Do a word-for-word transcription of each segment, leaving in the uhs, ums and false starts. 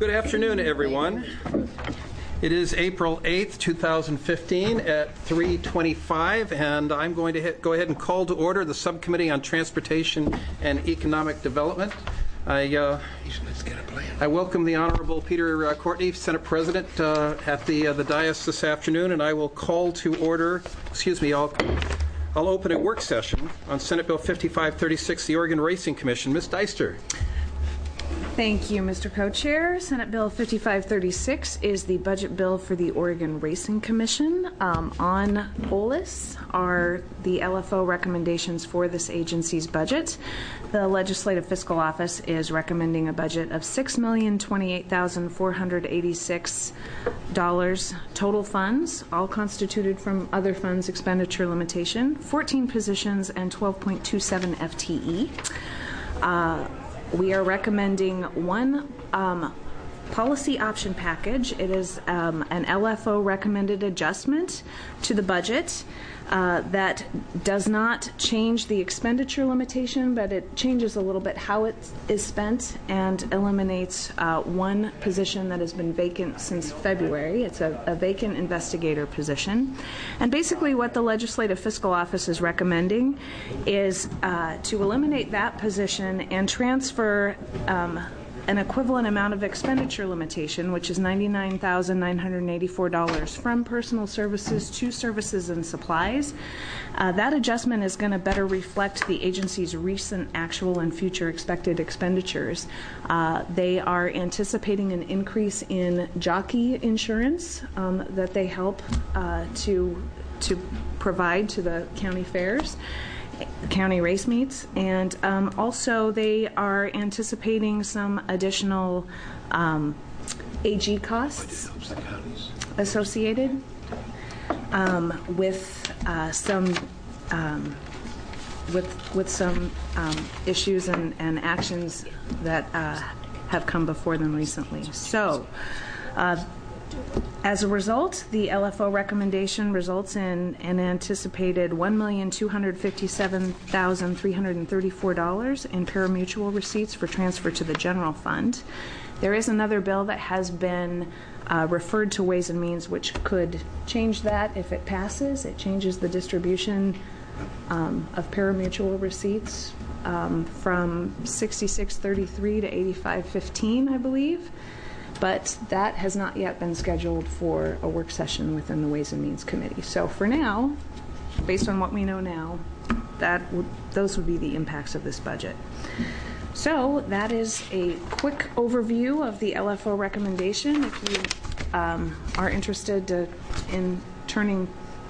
Good afternoon, everyone. It is April eighth, two thousand fifteen at three twenty-five, and I'm going to hit, go ahead and call to order the Subcommittee on Transportation and Economic Development. I, uh, I welcome the Honorable Peter uh, Courtney, Senate President, uh, at the, uh, the dais this afternoon, and I will call to order, excuse me, I'll, I'll open a work session on Senate Bill fifty-five thirty-six, the Oregon Racing Commission. Miz Deister. Thank you, Mister Co-Chair. Senate Bill fifty-five thirty-six is the budget bill for the Oregon Racing Commission. Um, on O L I S are the L F O recommendations for this agency's budget. The Legislative Fiscal Office is recommending a budget of six million twenty-eight thousand four hundred eighty-six dollars total funds, all constituted from other funds expenditure limitation, fourteen positions, and twelve point two seven F T E. Uh, We are recommending one um, policy option package. It is um, an L F O recommended adjustment to the budget uh, that does not change the expenditure limitation, but it changes a little bit how it is spent and eliminates uh, one position that has been vacant since February. It's a, a vacant investigator position. And basically what the Legislative Fiscal Office is recommending is uh, to eliminate that position and transfer um, an equivalent amount of expenditure limitation, which is ninety-nine thousand nine hundred eighty-four dollars, from personal services to services and supplies. Uh, that adjustment is going to better reflect the agency's recent actual and future expected expenditures. Uh, they are anticipating an increase in jockey insurance um, that they help uh, to to provide to the county fairs, county race meets, and um, also they are anticipating some additional um, A G costs associated um, with uh, some um, with with some um, issues and, and actions that uh, have come before them recently. So. Uh, As a result, the L F O recommendation results in an anticipated one million two hundred fifty-seven thousand three hundred thirty-four dollars in pari-mutuel receipts for transfer to the general fund. There is another bill that has been uh, referred to Ways and Means, which could change that if it passes. It changes the distribution um, of pari-mutuel receipts um, from sixty-six thirty-three to eighty-five fifteen, I believe. But that has not yet been scheduled for a work session within the Ways and Means Committee. So for now, based on what we know now, that would, those would be the impacts of this budget. So that is a quick overview of the L F O recommendation. If you um, are interested to, in turning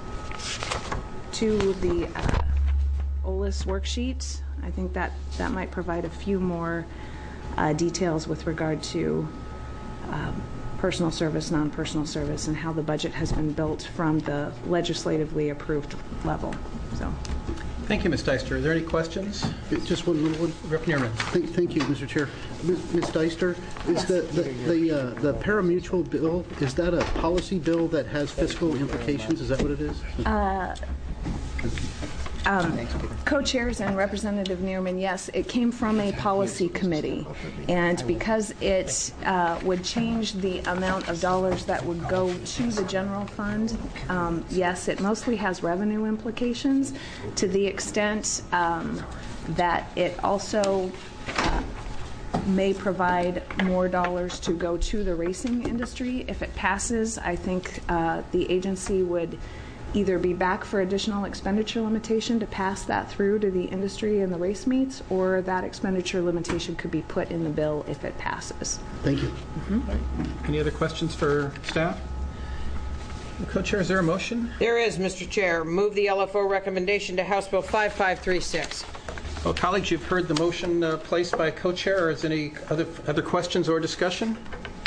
to the uh, O L I S worksheet, I think that, that might provide a few more uh, details with regard to Um, personal service, non-personal service, and how the budget has been built from the legislatively approved level. So, thank you, Miz Deister. Are there any questions? Just one little one. Representative Nierman. Thank, thank you, Mister Chair. Miz Deister, is yes. the the the, uh, the pari-mutuel bill, is that a policy bill that has fiscal implications? Is that what it is? Uh, Um, Co-chairs and Representative Nierman, yes, it came from a policy committee, and because it uh, would change the amount of dollars that would go to the general fund, um, yes, it mostly has revenue implications to the extent um, that it also uh, may provide more dollars to go to the racing industry. If it passes, I think uh, the agency would either be back for additional expenditure limitation to pass that through to the industry and the race meets, or that expenditure limitation could be put in the bill if it passes. Thank you. Mm-hmm. Right. Any other questions for staff? Co-chair, is there a motion? There is, Mister Chair. Move the L F O recommendation to House Bill fifty-five thirty-six. Well, colleagues, you've heard the motion uh, placed by co-chair. Is there any other, other questions or discussion?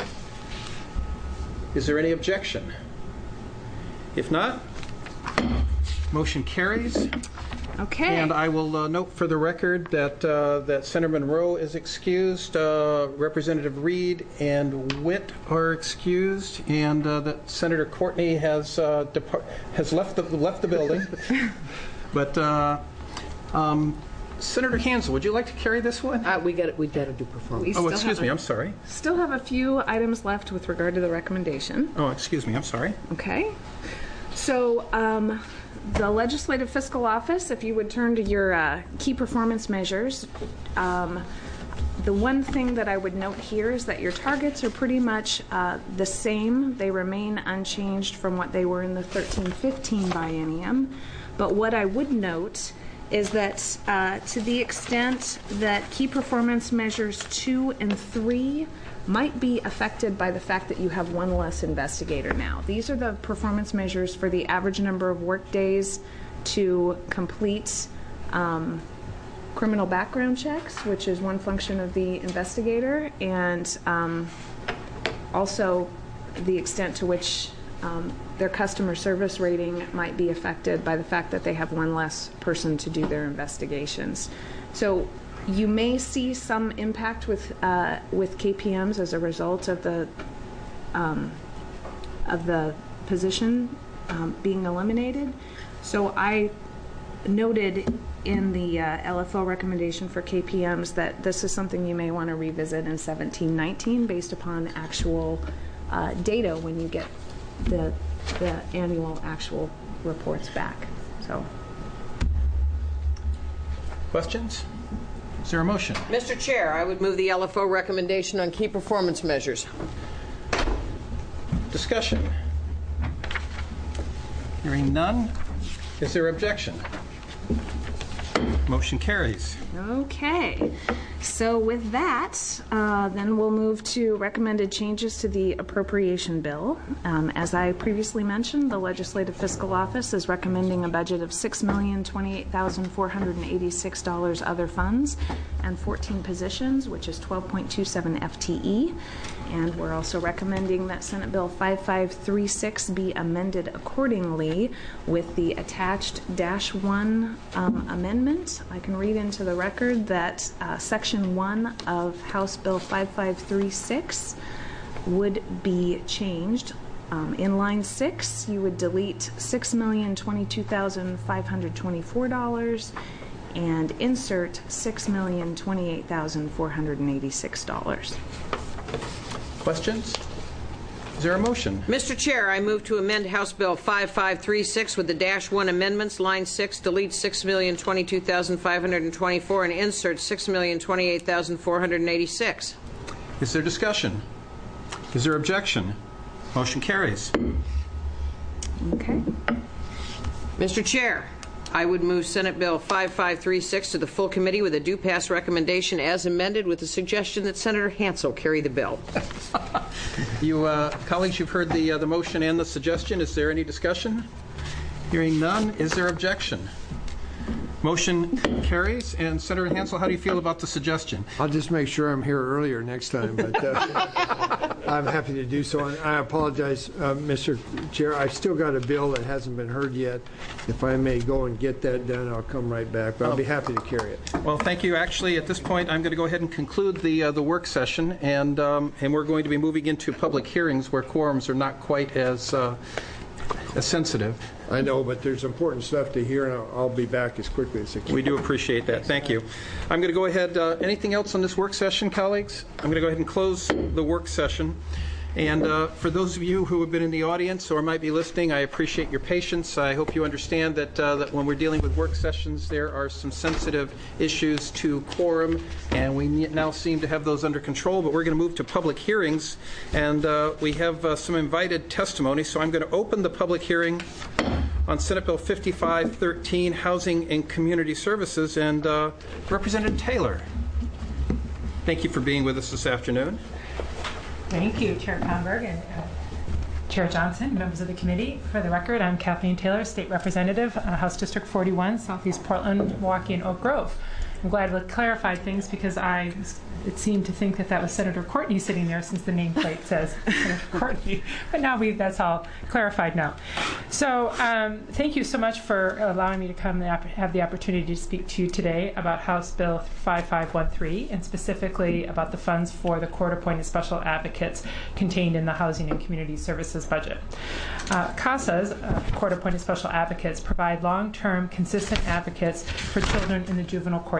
Is there any objection? If not, motion carries. Okay. And I will uh, note for the record that uh, that Senator Monroe is excused, uh, Representative Reed and Witt are excused, and uh, that Senator Courtney has uh, depart has left the left the building. But uh, um, Senator Hansel, would you like to carry this one? Uh, we got we got to do performance. We Oh, still excuse have me, a- I'm sorry. Still have a few items left with regard to the recommendation. Oh, excuse me, I'm sorry. Okay. So um, the Legislative Fiscal Office, if you would turn to your uh, key performance measures, um, the one thing that I would note here is that your targets are pretty much uh, the same. They remain unchanged from what they were in the thirteen fifteen biennium. But what I would note is that uh, to the extent that key performance measures two and three might be affected by the fact that you have one less investigator now. These are the performance measures for the average number of work days to complete um, criminal background checks, which is one function of the investigator, and um, also the extent to which um, their customer service rating might be affected by the fact that they have one less person to do their investigations. So you may see some impact with uh, with K P Ms as a result of the um, of the position um, being eliminated. So I noted in the uh, L F O recommendation for K P Ms that this is something you may want to revisit in seventeen nineteen based upon actual uh, data when you get the the annual actual reports back. So, Questions? Is there a motion? Mister Chair, I would move the L F O recommendation on key performance measures. Discussion? Hearing none. Is there objection? Motion carries. okay. So with that, uh, then we'll move to recommended changes to the appropriation bill. Um, as I previously mentioned, the Legislative Fiscal Office is recommending a budget of six million twenty-eight thousand four hundred eighty-six dollars other funds and fourteen positions, which is twelve point two seven F T E. And we're also recommending that Senate Bill five five three six be amended accordingly with the attached dash one um, amendment. I can read into the record that uh, Section one of House Bill five five three six would be changed. Um, in line six, you would delete six million twenty-two thousand five hundred twenty-four dollars and insert six million twenty-eight thousand four hundred eighty-six dollars. Questions? Is there a motion? Mister Chair, I move to amend House Bill five five three six with the dash one amendments. Line six, delete six million twenty-two thousand five hundred twenty-four and insert six million twenty-eight thousand four hundred eighty-six. Is there discussion? Is there objection? Motion carries. Okay. Mister Chair, I would move Senate Bill five five three six to the full committee with a due pass recommendation as amended with the suggestion that Senator Hansel carry the bill. You uh, colleagues, you've heard the uh, the motion and the suggestion. Is there any discussion? Hearing none. Is there objection? Motion carries. And Senator Hansel, how do you feel about the suggestion? I'll just make sure I'm here earlier next time, but uh, I'm happy to do so. And I apologize, uh, Mister Chair. I've still got a bill that hasn't been heard yet. If I may go and get that done, I'll come right back. But I'll be happy to carry it. Well, thank you. Actually, at this point, I'm going to go ahead and conclude the uh, the work session, and um, and we're going to be moving into public hearings where quorums are not quite as uh, as sensitive. I know, but there's important stuff to hear, and I'll, I'll be back as quickly as I can. We do appreciate that. Thank you. I'm going to go ahead. Uh, anything else on this work session, colleagues? I'm going to go ahead and close the work session. And uh, for those of you who have been in the audience or might be listening, I appreciate your patience. I hope you understand that uh, that when we're dealing with work sessions, there are some sensitive issues to quorum, and we now seem to have those under control. But we're going to move to public hearings, and uh, we have uh, some invited testimony. So I'm going to open the public hearing on Senate Bill fifty-five thirteen, Housing and Community Services, and uh, Representative Taylor. Thank you for being with us this afternoon. Thank you, Chair Conberg and uh, Chair Johnson, members of the committee. For the record, I'm Kathleen Taylor, State Representative, uh, House District forty-one, Southeast Portland, Milwaukee, and Oak Grove. I'm glad we clarified things because I it seemed to think that that was Senator Courtney sitting there since the nameplate says Senator Courtney. But now we that's all clarified now. So um, thank you so much for allowing me to come and have the opportunity to speak to you today about House Bill five five one three and specifically about the funds for the court-appointed special advocates contained in the Housing and Community Services budget. Uh, CASAs, uh, court-appointed special advocates, provide long-term, consistent advocates for children in the juvenile court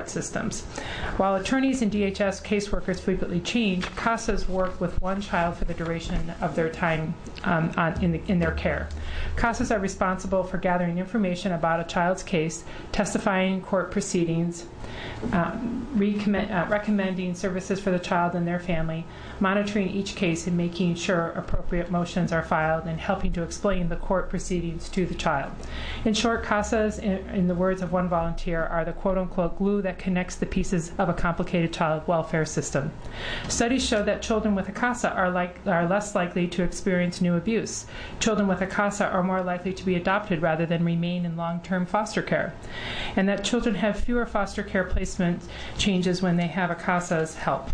court systems. While attorneys and D H S caseworkers frequently change, CASAs work with one child for the duration of their time um, on, in, the, in their care. CASAs are responsible for gathering information about a child's case, testifying in court proceedings, um, recommend, uh, recommending services for the child and their family, monitoring each case and making sure appropriate motions are filed, and helping to explain the court proceedings to the child. In short, CASAs, in, in the words of one volunteer, are the quote-unquote glue that connects the pieces of a complicated child welfare system. Studies show that children with a CASA are, like, are less likely to experience new abuse. Children with a CASA are more likely to be adopted rather than remain in long-term foster care, and that children have fewer foster care placement changes when they have a CASA's help.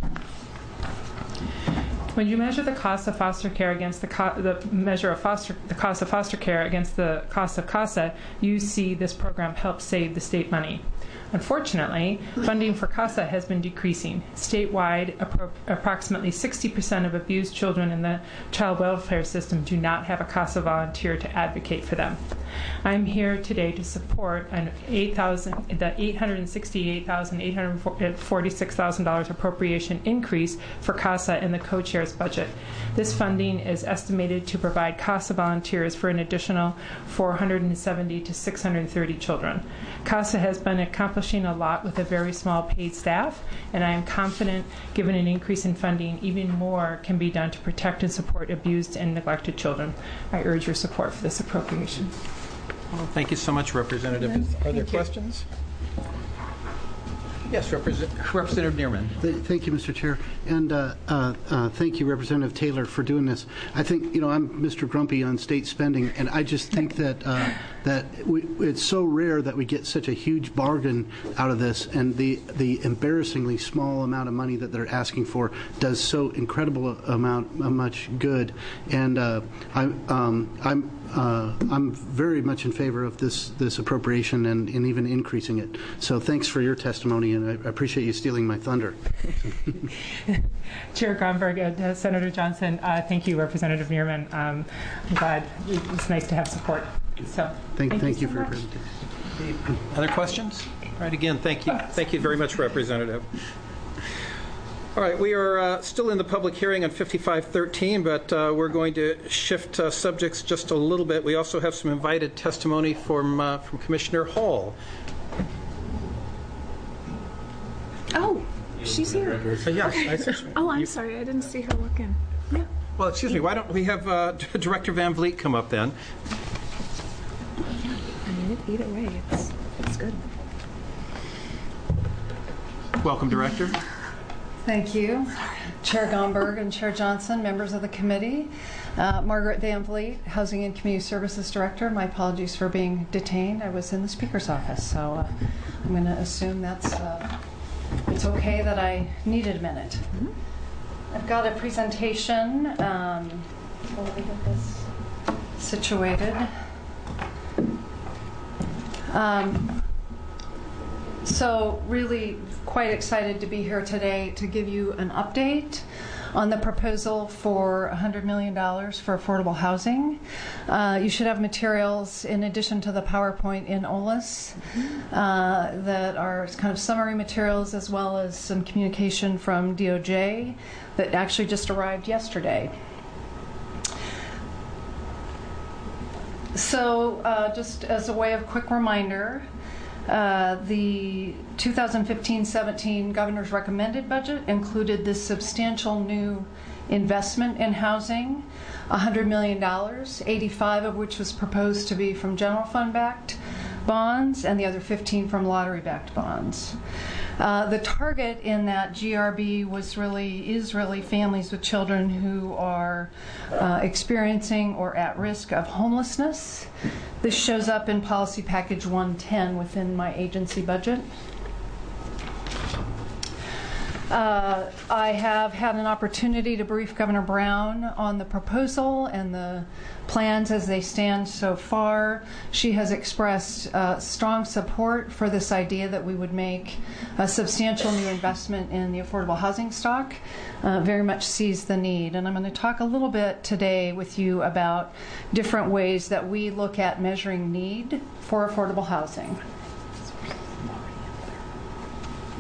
When you measure the cost of foster care against the, co- the measure of foster, the cost of foster care against the cost of CASA, you see this program helps save the state money. Unfortunately, funding for CASA has been decreasing. Statewide, appro- approximately sixty percent of abused children in the child welfare system do not have a CASA volunteer to advocate for them. I'm here today to support an eight thousand, the eight hundred sixty-eight thousand eight hundred forty-six dollars appropriation increase for CASA in the co-chair's budget. This funding is estimated to provide CASA volunteers for an additional four hundred seventy to six hundred thirty children. CASA has been accomplishing a lot with a very small paid staff, and I am confident, given an increase in funding, even more can be done to protect and support abused and neglected children. I urge your support for this appropriation. Well, thank you so much, Representative. Are there questions? Yes, Represent- Representative Neerman. Th- Thank you, Mister Chair. And uh, uh, uh, thank you, Representative Taylor, for doing this. I think, you know, I'm Mister Grumpy on state spending, and I just think that uh, that we, it's so rare that we get such a huge bargain out of this, and the, the embarrassingly small amount of money that they're asking for does so incredible amount, uh, much good. And uh, I, um, I'm Uh, I'm very much in favor of this this appropriation and, and even increasing it. So thanks for your testimony, and I appreciate you stealing my thunder. Chair Gronberg, uh, Senator Johnson, uh, thank you, Representative Neerman. Um, I'm glad. It's nice to have support. So Thank, thank, thank you, so for much. your presentation. Other questions? All right, again, thank you. Thank you very much, Representative. All right, we are uh, still in the public hearing on fifty-five thirteen, but uh, we're going to shift uh, subjects just a little bit. We also have some invited testimony from uh, from Commissioner Hall. Oh, she's here. Uh, yes, I see. Oh, I'm sorry. I didn't see her looking. Yeah. Well, excuse me. Why don't we have uh, Director Van Vliet come up then? I mean, either way, it's, it's good. Welcome, Director. Thank you. Chair Gomberg and Chair Johnson, members of the committee. Uh, Margaret Van Vliet, Housing and Community Services Director. My apologies for being detained. I was in the Speaker's office, so uh, I'm going to assume that's uh, it's okay that I needed a minute. Mm-hmm. I've got a presentation. Um, let me get this situated. Um, So really quite excited to be here today to give you an update on the proposal for one hundred million dollars for affordable housing. Uh, you should have materials in addition to the PowerPoint in O L A S uh, that are kind of summary materials, as well as some communication from D O J that actually just arrived yesterday. So uh, just as a way of quick reminder, Uh, the two thousand fifteen seventeen governor's recommended budget included this substantial new investment in housing, one hundred million dollars, eighty-five of which was proposed to be from general fund backed bonds and the other fifteen from lottery backed bonds. Uh, the target in that G R B was really, is really families with children who are uh, experiencing or at risk of homelessness. This shows up in policy package one ten within my agency budget. Uh, I have had an opportunity to brief Governor Brown on the proposal and the plans as they stand so far. She has expressed uh, strong support for this idea that we would make a substantial new investment in the affordable housing stock, uh, very much sees the need. And I'm going to talk a little bit today with you about different ways that we look at measuring need for affordable housing.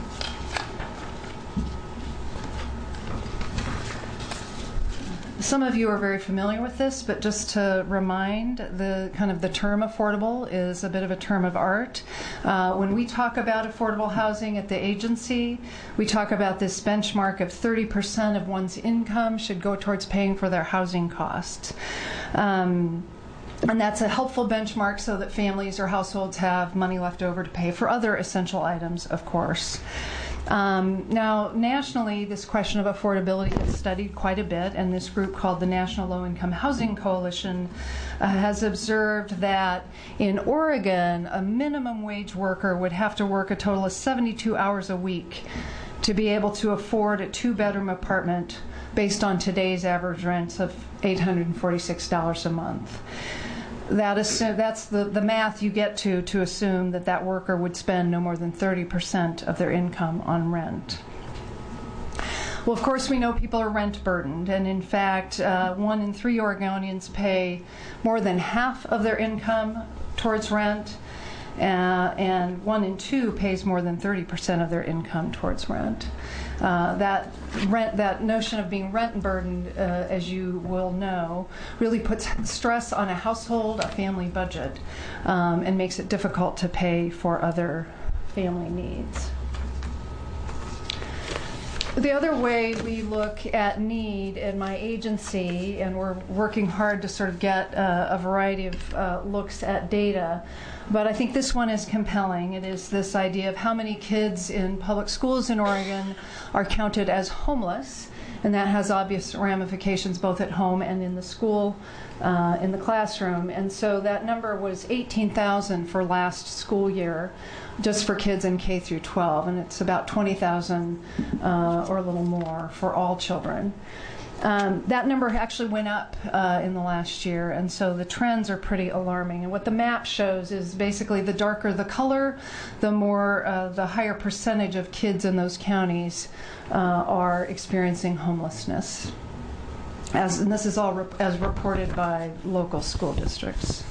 some of you are very familiar with this, but just to remind, the kind of the term affordable is a bit of a term of art. Uh, when we talk about affordable housing at the agency, we talk about this benchmark of thirty percent of one's income should go towards paying for their housing costs. Um, And that's a helpful benchmark so that families or households have money left over to pay for other essential items, of course. Um, now, nationally, this question of affordability is studied quite a bit, and this group called the National Low Income Housing Coalition uh, has observed that in Oregon, a minimum wage worker would have to work a total of seventy-two hours a week to be able to afford a two-bedroom apartment based on today's average rents of eight hundred forty-six dollars a month. That is, that's the, the math you get to to assume that that worker would spend no more than thirty percent of their income on rent. Well, of course, we know people are rent burdened, and in fact, uh, one in three Oregonians pay more than half of their income towards rent, uh, and one in two pays more than thirty percent of their income towards rent. Uh, that rent, that notion of being rent burdened, uh, as you will know, really puts stress on a household, a family budget, um, and makes it difficult to pay for other family needs. The other way we look at need in my agency, and we're working hard to sort of get uh, a variety of uh, looks at data, but I think this one is compelling. It is this idea of how many kids in public schools in Oregon are counted as homeless, and that has obvious ramifications both at home and in the school, uh, in the classroom. And so that number was eighteen thousand for last school year, just for kids in K through twelve, and it's about twenty thousand uh, or a little more for all children. Um, that number actually went up uh, in the last year, and so the trends are pretty alarming. And what the map shows is basically the darker the color, the more, uh, the higher percentage of kids in those counties uh, are experiencing homelessness. As, and this is all rep- as reported by local school districts.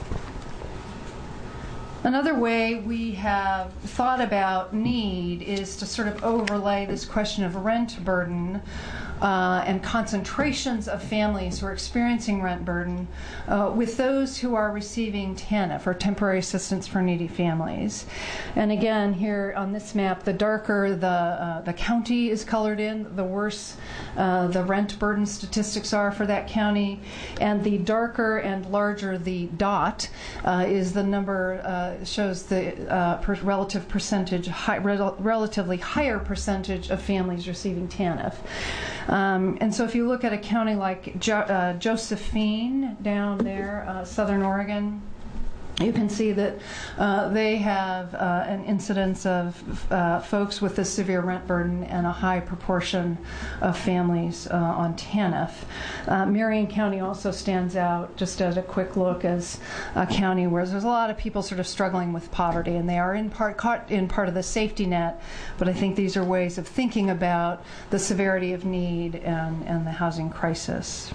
Another way we have thought about need is to sort of overlay this question of rent burden uh, and concentrations of families who are experiencing rent burden uh, with those who are receiving TANF, or Temporary Assistance for Needy Families. And again, here on this map, the darker the, uh, the county is colored in, the worse uh, the rent burden statistics are for that county. And the darker and larger the dot uh, is the number, uh, shows the uh, per relative percentage, high, rel relatively higher percentage of families receiving TANF. Um, and so if you look at a county like jo uh, Josephine down there, uh, Southern Oregon, you can see that uh, they have uh, an incidence of uh, folks with a severe rent burden and a high proportion of families uh, on TANF. Uh, Marion County also stands out, just as a quick look, as a county where there's a lot of people sort of struggling with poverty, and they are in part caught in part of the safety net, but I think these are ways of thinking about the severity of need and, and the housing crisis.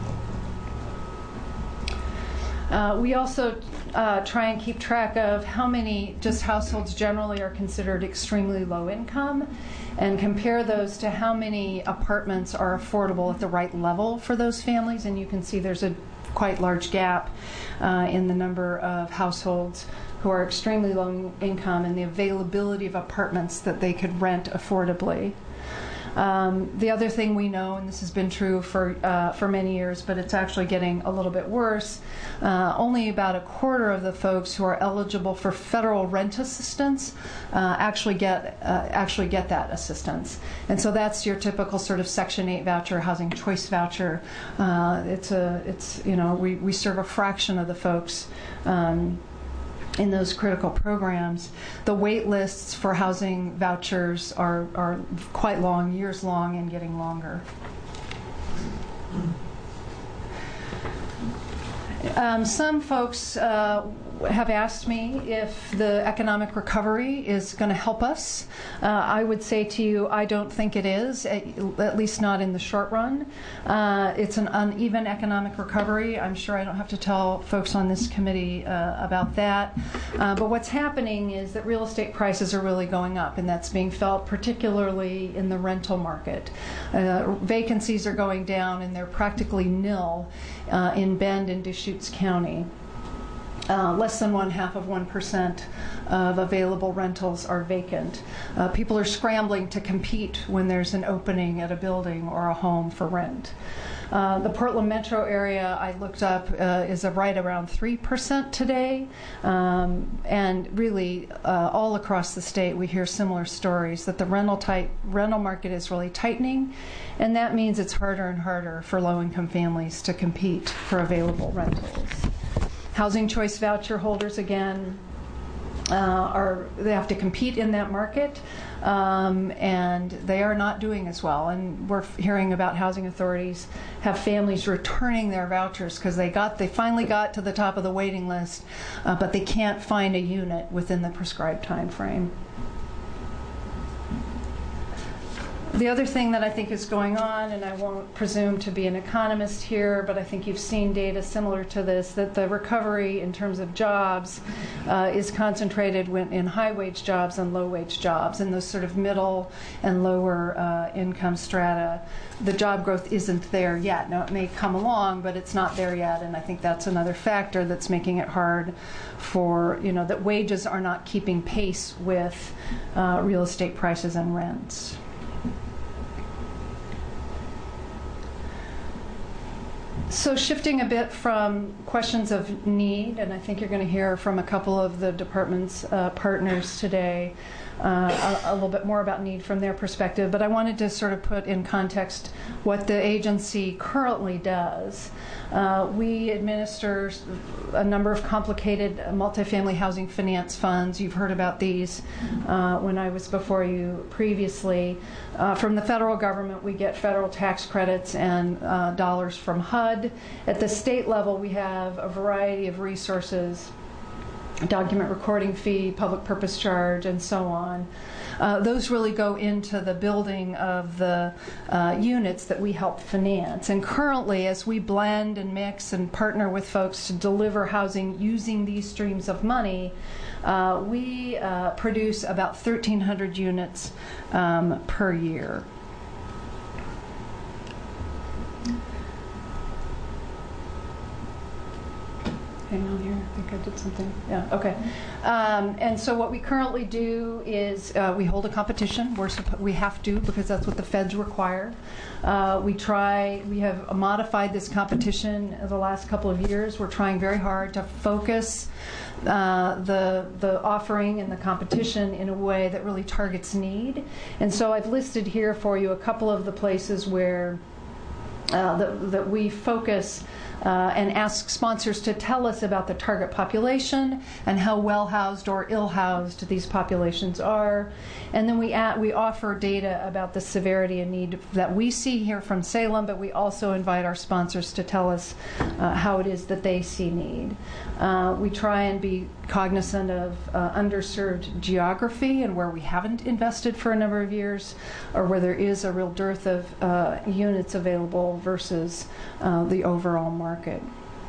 Uh, we also uh, try and keep track of how many just households generally are considered extremely low income, and compare those to how many apartments are affordable at the right level for those families. And you can see there's a quite large gap uh, in the number of households who are extremely low income and the availability of apartments that they could rent affordably. Um, the other thing we know, and this has been true for uh, for many years, but it's actually getting a little bit worse, uh, only about a quarter of the folks who are eligible for federal rent assistance uh, actually get uh, actually get that assistance. And so that's your typical sort of Section eight voucher, housing choice voucher. Uh, it's a it's you know we we serve a fraction of the folks Um, in those critical programs. The wait lists for housing vouchers are, are quite long, years long, and getting longer. Um, some folks uh, have asked me if the economic recovery is going to help us. Uh, I would say to you, I don't think it is, at, at least not in the short run. Uh, it's an uneven economic recovery. I'm sure I don't have to tell folks on this committee uh, about that. Uh, but what's happening is that real estate prices are really going up, and that's being felt particularly in the rental market. Uh, vacancies are going down, and they're practically nil uh, in Bend and Deschutes County. Uh, less than one half of one percent of available rentals are vacant. Uh, people are scrambling to compete when there's an opening at a building or a home for rent. Uh, the Portland metro area I looked up uh, is a right around three percent today. Um, and really, uh, all across the state, we hear similar stories that the rental type, rental market is really tightening. And that means it's harder and harder for low-income families to compete for available rentals. Housing choice voucher holders, again, uh, are they have to compete in that market, um, and they are not doing as well. And we're hearing about housing authorities have families returning their vouchers because they got they finally got to the top of the waiting list, uh, but they can't find a unit within the prescribed time frame. The other thing that I think is going on, and I won't presume to be an economist here, but I think you've seen data similar to this, that the recovery in terms of jobs uh, is concentrated in high-wage jobs and low-wage jobs, and those sort of middle and lower uh, income strata. The job growth isn't there yet. Now, it may come along, but it's not there yet, and I think that's another factor that's making it hard for, you know, that wages are not keeping pace with uh, real estate prices and rents. So shifting a bit from questions of need, and I think you're going to hear from a couple of the department's uh, partners today uh, a, a little bit more about need from their perspective, but I wanted to sort of put in context what the agency currently does. Uh, we administer a number of complicated multifamily housing finance funds. You've heard about these uh, when I was before you previously. Uh, from the federal government, we get federal tax credits and uh, dollars from H U D. At the state level, we have a variety of resources, document recording fee, public purpose charge, and so on. Uh, those really go into the building of the uh, units that we help finance. And currently, as we blend and mix and partner with folks to deliver housing using these streams of money, uh, we uh, produce about thirteen hundred units um, per year. Hang on here, I think I did something. Yeah, okay. Um, and so what we currently do is uh, we hold a competition. We're supp- we have to because that's what the feds require. Uh, we try, we have modified this competition the last couple of years. We're trying very hard to focus uh, the, the offering and the competition in a way that really targets need. And so I've listed here for you a couple of the places where uh, that, that we focus Uh, and ask sponsors to tell us about the target population and how well-housed or ill-housed these populations are. And then we at, we offer data about the severity and need that we see here from Salem, but we also invite our sponsors to tell us uh, how it is that they see need. Uh, we try and be cognizant of uh, underserved geography and where we haven't invested for a number of years, or where there is a real dearth of uh, units available versus uh, the overall market.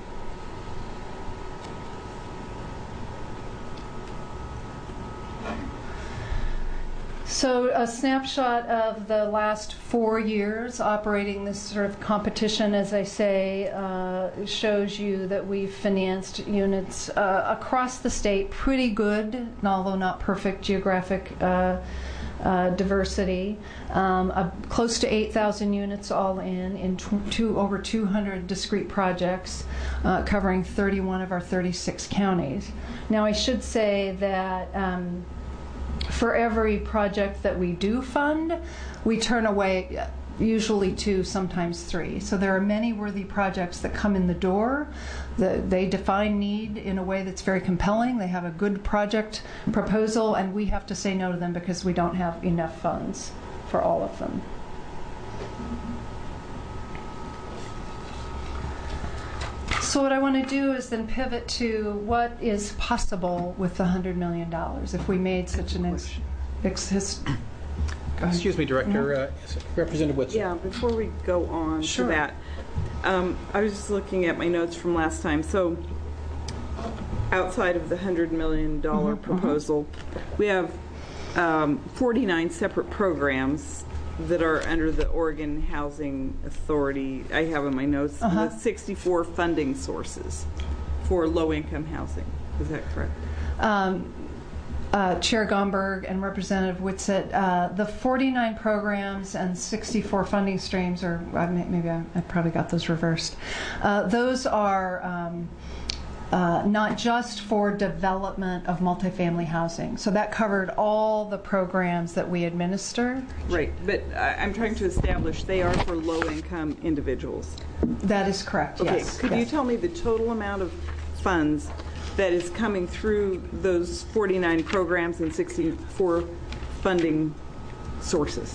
So a snapshot of the last four years operating this sort of competition, as I say, uh, shows you that we've financed units uh, across the state, pretty good, although not perfect, geographic uh, uh, diversity. Um, uh, close to eight thousand units all in, in tw- two, over two hundred discrete projects uh, covering thirty-one of our thirty-six counties. Now, I should say that um, for every project that we do fund, we turn away usually two, sometimes three. So there are many worthy projects that come in the door. The, they define need in a way that's very compelling. They have a good project proposal, and we have to say no to them because we don't have enough funds for all of them. So what I want to do is then pivot to what is possible with the one hundred million dollars if we made such an ex- ex- his, go ahead. Excuse me, Director, uh, Representative Whitson. Yeah, before we go on Sure. to that, um, I was just looking at my notes from last time. So outside of the one hundred million dollars Mhm, proposal, we have um, forty-nine separate programs that are under the Oregon Housing Authority. I have in my notes Uh-huh. with sixty-four funding sources for low-income housing. Is that correct? Um, uh, Chair Gomberg and Representative Whitsett, uh, the forty-nine programs and sixty-four funding streams, or uh, may- maybe I, I probably got those reversed. Uh, those are um, uh, not just for development of multifamily housing. So that covered all the programs that we administer. Right, but I- I'm trying to establish they are for low-income individuals. That is correct, Okay, yes. could you yes. tell me the total amount of funds that is coming through those forty-nine programs and sixty-four funding sources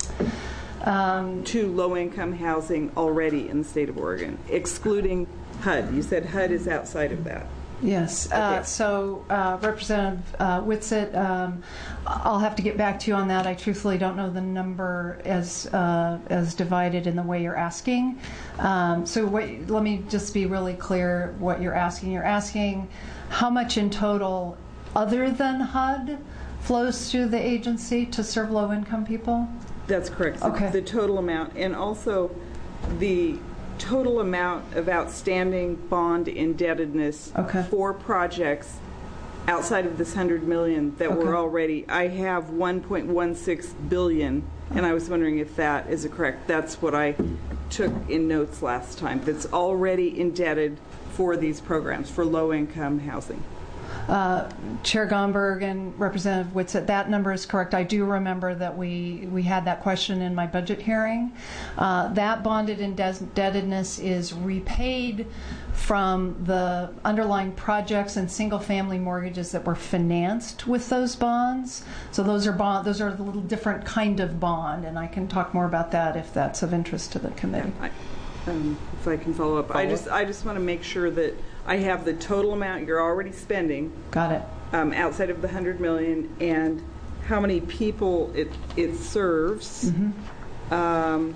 Um, to low-income housing already in the state of Oregon, excluding H U D? You said H U D is outside of that. Yes. Uh, Okay. so, uh, Representative uh, Whitsett, um, I'll have to get back to you on that. I truthfully don't know the number as uh, as divided in the way you're asking. Um, so, what, let me just be really clear what you're asking. You're asking how much in total, other than H U D, flows through the agency to serve low-income people? That's correct. The- Okay. The total amount, and also the total amount of outstanding bond indebtedness Okay. for projects outside of this one hundred million that Okay. were already, I have one point one six billion, and I was wondering if that is correct. That's what I took in notes last time, that's already indebted for these programs, for low-income housing. Uh, Chair Gomberg and Representative Whitsett, that number is correct. I do remember that we, we had that question in my budget hearing. Uh, that bonded indebtedness is repaid from the underlying projects and single-family mortgages that were financed with those bonds. So those are bond, those are a little different kind of bond, and I can talk more about that if that's of interest to the committee. I- um, If I can follow up. I just, I just want to make sure that I have the total amount you're already spending Got it. um, outside of the one hundred million and how many people it, it serves. Mm-hmm. Um,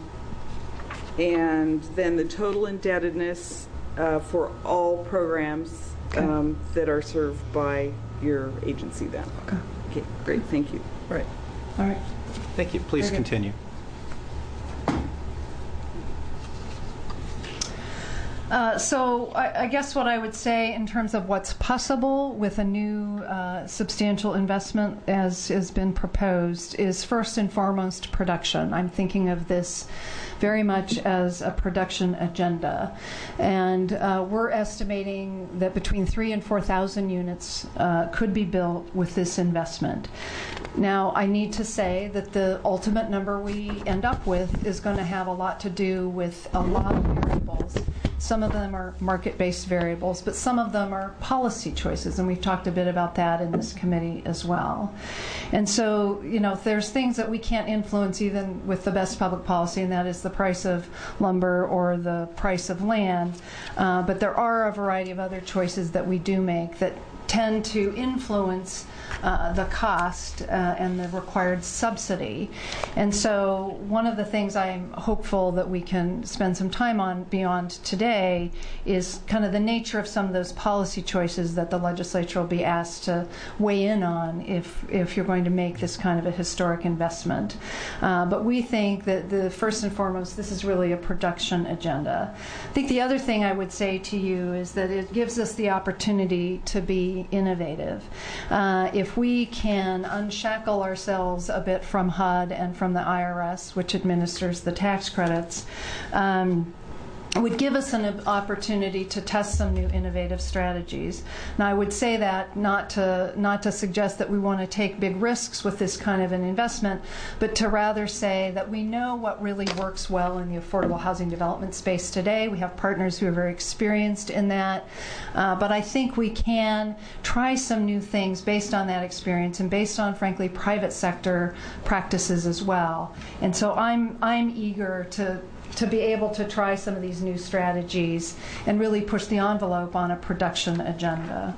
and then the total indebtedness uh, for all programs Okay. um, that are served by your agency then. Okay. Okay, great, thank you. Right. All right. Thank you. Please Very good. continue. Uh, so I, I guess what I would say in terms of what's possible with a new uh, substantial investment as has been proposed is first and foremost production. I'm thinking of this very much as a production agenda. And uh, we're estimating that between three and four thousand units uh, could be built with this investment. Now, I need to say that the ultimate number we end up with is going to have a lot to do with a lot of variables. Some of them are market-based variables, but some of them are policy choices, and we've talked a bit about that in this committee as well. And so, you know, there's things that we can't influence even with the best public policy, and that is the price of lumber or the price of land. Uh, but there are a variety of other choices that we do make that tend to influence uh, the cost uh, and the required subsidy. And so one of the things I'm hopeful that we can spend some time on beyond today is kind of the nature of some of those policy choices that the legislature will be asked to weigh in on if, if you're going to make this kind of a historic investment. Uh, but we think that the first and foremost, this is really a production agenda. I think the other thing I would say to you is that it gives us the opportunity to be innovative. Uh, if we can unshackle ourselves a bit from H U D and from the I R S, which administers the tax credits, um, it would give us an opportunity to test some new innovative strategies. Now, I would say that not to not to suggest that we want to take big risks with this kind of an investment, but to rather say that we know what really works well in the affordable housing development space today. We have partners who are very experienced in that, uh, but I think we can try some new things based on that experience and based on, frankly, private sector practices as well. And so I'm I'm eager to to be able to try some of these new strategies and really push the envelope on a production agenda.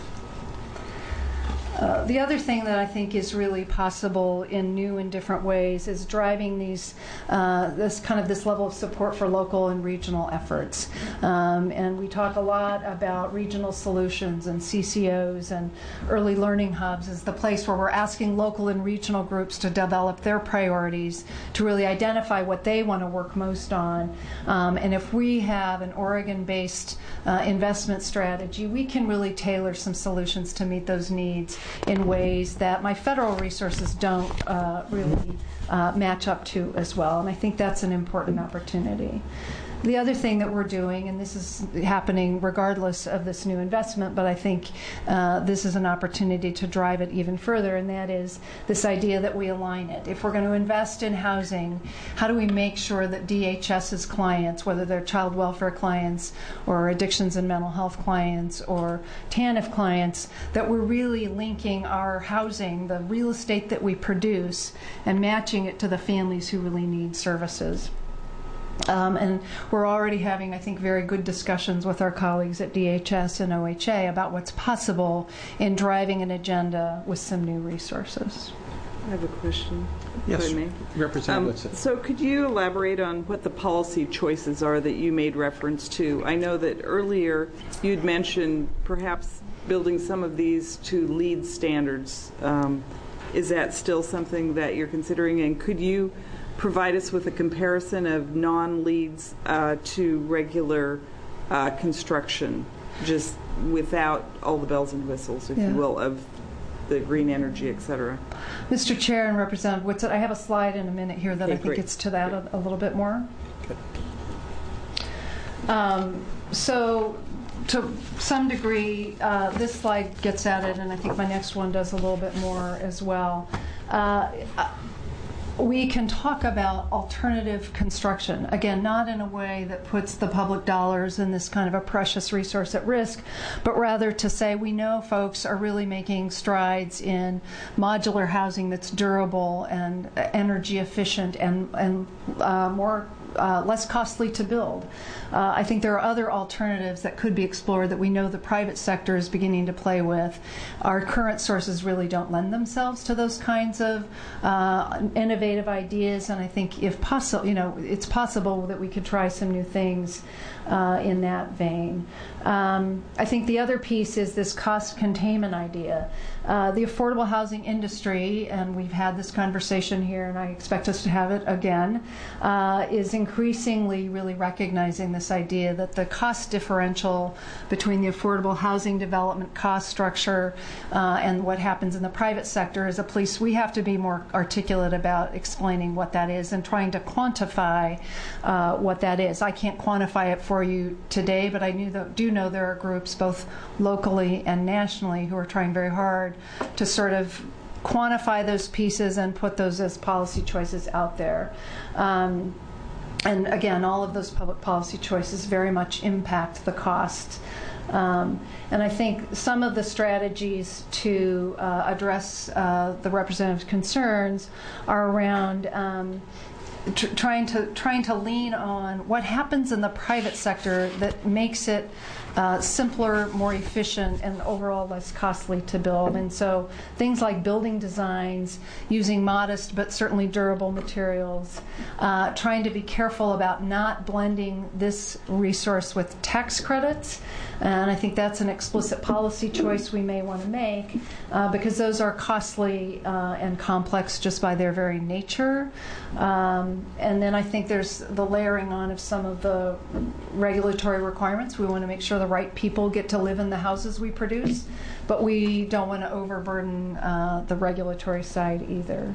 Uh, the other thing that I think is really possible in new and different ways is driving these, uh, this kind of this level of support for local and regional efforts. Um, and we talk a lot about regional solutions and C C Os and early learning hubs as the place where we're asking local and regional groups to develop their priorities, to really identify what they want to work most on. Um, and if we have an Oregon-based uh, investment strategy, we can really tailor some solutions to meet those needs in ways that my federal resources don't uh, really uh, match up to as well. And I think that's an important opportunity. The other thing that we're doing, and this is happening regardless of this new investment, but I think uh, this is an opportunity to drive it even further, and that is this idea that we align it. If we're going to invest in housing, how do we make sure that DHS's clients, whether they're child welfare clients or addictions and mental health clients or TANF clients, that we're really linking our housing, the real estate that we produce, and matching it to the families who really need services. Um, and we're already having, I think, very good discussions with our colleagues at D H S and O H A about what's possible in driving an agenda with some new resources. I have a question. Yes, if I may. Representative Um, Whitsitt. so could you elaborate on what the policy choices are that you made reference to? I know that earlier you'd mentioned perhaps building some of these to LEED standards. Um, is that still something that you're considering? And could you provide us with a comparison of non-LEEDs uh, to regular uh, construction, just without all the bells and whistles, if Yeah. you will, of the green energy, et cetera? Mister Chair and Representative Whitsitt, I have a slide in a minute here that Okay, I think great. gets to that a, a little bit more. Um, so to some degree, uh, this slide gets at it, and I think my next one does a little bit more as well. Uh, we can talk about alternative construction, again, not in a way that puts the public dollars in this kind of a precious resource at risk, but rather to say we know folks are really making strides in modular housing that's durable and energy efficient and, and uh, more Uh, less costly to build. Uh, I think there are other alternatives that could be explored that we know the private sector is beginning to play with. Our current sources really don't lend themselves to those kinds of uh, innovative ideas, and I think if possible, you know, it's possible that we could try some new things uh, in that vein. Um, I think the other piece is this cost containment idea. Uh, the affordable housing industry, and we've had this conversation here, and I expect us to have it again, uh, is increasingly really recognizing this idea that the cost differential between the affordable housing development cost structure uh, and what happens in the private sector is a place we have to be more articulate about explaining what that is and trying to quantify uh, what that is. I can't quantify it for you today, but I knew that, do know there are groups both locally and nationally who are trying very hard to sort of quantify those pieces and put those as policy choices out there. Um, and again, all of those public policy choices very much impact the cost. Um, and I think some of the strategies to uh, address uh, the representative's concerns are around um, tr- trying to trying to lean on what happens in the private sector that makes it Uh, simpler, more efficient, and overall less costly to build. And so things like building designs, using modest but certainly durable materials, uh, trying to be careful about not blending this resource with tax credits. And I think that's an explicit policy choice we may want to make uh, because those are costly uh, and complex just by their very nature. Um, and then I think there's the layering on of some of the regulatory requirements. We want to make sure the right people get to live in the houses we produce, but we don't want to overburden uh, the regulatory side either.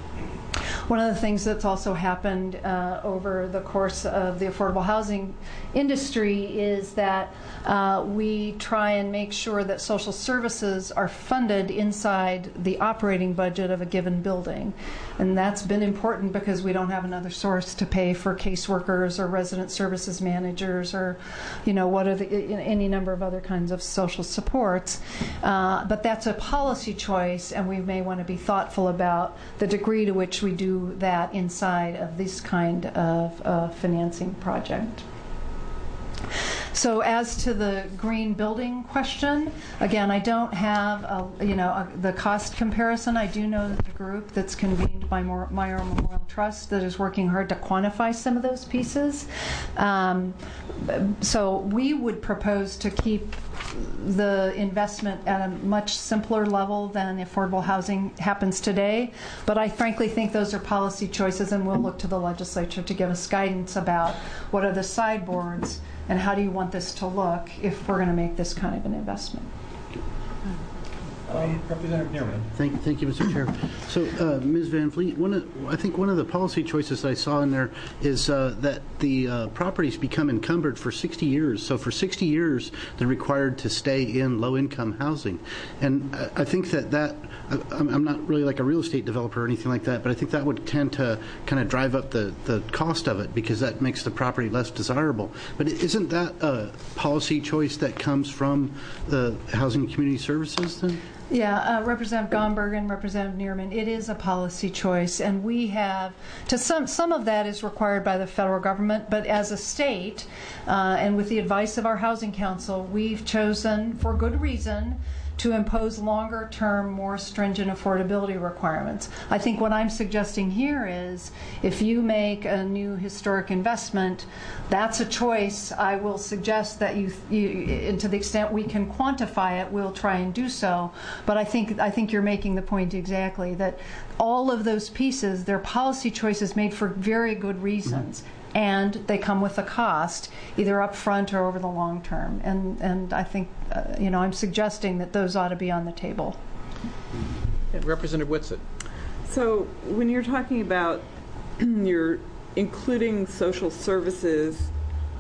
One of the things that's also happened uh, over the course of the affordable housing industry is that uh, we try and make sure that social services are funded inside the operating budget of a given building. And that's been important because we don't have another source to pay for caseworkers or resident services managers or, you know, what are the, any number of other kinds of social supports. Uh, but that's a policy choice, and we may want to be thoughtful about the degree to which we do do that inside of this kind of uh, financing project. So as to the green building question, again, I don't have a, you know a, the cost comparison. I do know that the group that's convened by Meyer Memorial Trust that is working hard to quantify some of those pieces. Um, so we would propose to keep the investment at a much simpler level than affordable housing happens today. But I frankly think those are policy choices, and we'll look to the legislature to give us guidance about what are the sideboards and how do you want this to look if we're going to make this kind of an investment. Um, Representative Neerman. Thank, thank you, Mister Chair. So, uh, Miz Van Vliet, one of, I think one of the policy choices I saw in there is uh, that the uh, properties become encumbered for sixty years. So, for sixty years, they're required to stay in low-income housing, and I, I think that that I, I'm not really like a real estate developer or anything like that, but I think that would tend to kind of drive up the the cost of it because that makes the property less desirable. But isn't that a policy choice that comes from the Housing and Community Services then? Yeah, uh, Representative Gomberg and Representative Neerman, it is a policy choice, and we have, to some, some of that is required by the federal government, but as a state, uh, and with the advice of our Housing Council, we've chosen, for good reason, to impose longer-term, more stringent affordability requirements. I think what I'm suggesting here is if you make a new historic investment, that's a choice. I will suggest that you, you and to the extent we can quantify it, we'll try and do so. But I think I think you're making the point exactly that all of those pieces, they're policy choices made for very good reasons. Mm-hmm. And they come with a cost, either up front or over the long term. And and I think, uh, you know, I'm suggesting that those ought to be on the table. And Representative Whitsitt. So when you're talking about you're including social services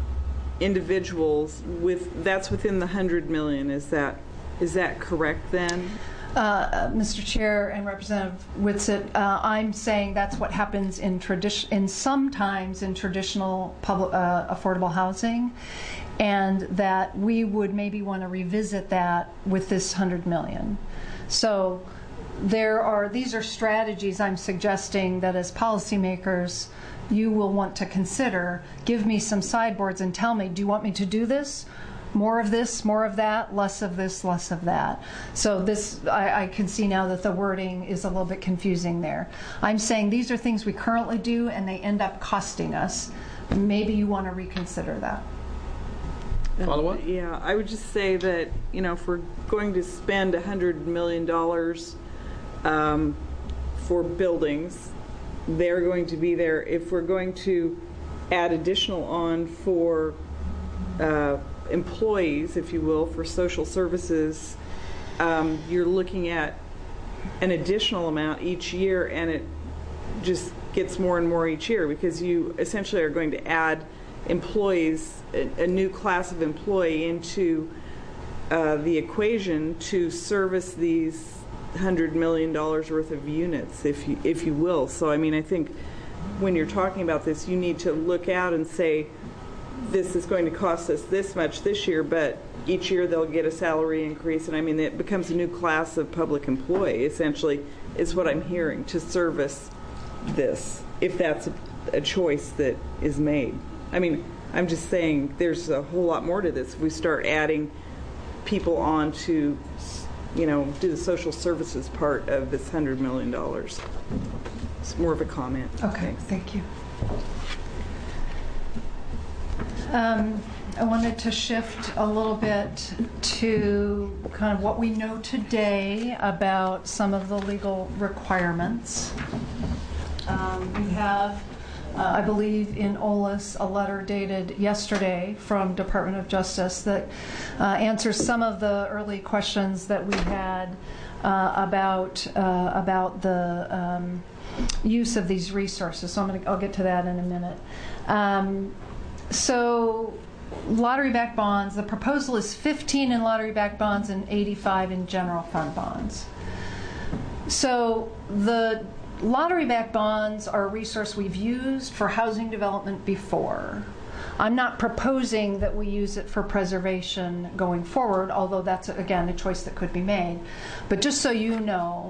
individuals with that's within the hundred million, is that is that correct then? Uh, Mister Chair and Representative Whitsitt, uh, I'm saying that's what happens in tradition, in sometimes in traditional public uh, affordable housing, and that we would maybe want to revisit that with this hundred million. So there are these are strategies I'm suggesting that as policymakers you will want to consider. Give me some sideboards and tell me, do you want me to do this? More of this, more of that, less of this, less of that. So this, I, I can see now that the wording is a little bit confusing there. I'm saying these are things we currently do and they end up costing us. Maybe you want to reconsider that. Follow up? Yeah, I would just say that, you know, if we're going to spend one hundred million dollars um, for buildings, they're going to be there. If we're going to add additional on for uh, employees, if you will, for social services, um, you're looking at an additional amount each year, and it just gets more and more each year because you essentially are going to add employees, a, a new class of employee into uh, the equation to service these one hundred million dollars worth of units, if you, if you will. So, I mean, I think when you're talking about this, you need to look out and say, this is going to cost us this much this year, but each year they'll get a salary increase. And I mean, it becomes a new class of public employee, essentially, is what I'm hearing, to service this, if that's a, a choice that is made. I mean, I'm just saying there's a whole lot more to this. We start adding people on to, you know, do the social services part of this one hundred million dollars. It's more of a comment. Okay, thank you. Um, I wanted to shift a little bit to kind of what we know today about some of the legal requirements. Um, we have, uh, I believe, in O L I S a letter dated yesterday from Department of Justice that uh, answers some of the early questions that we had uh, about uh, about the um, use of these resources. So I'm going to I'll get to that in a minute. Um, So lottery-backed bonds, the proposal is fifteen in lottery-backed bonds and eighty-five in general fund bonds. So the lottery-backed bonds are a resource we've used for housing development before. I'm not proposing that we use it for preservation going forward, although that's, again, a choice that could be made. But just so you know,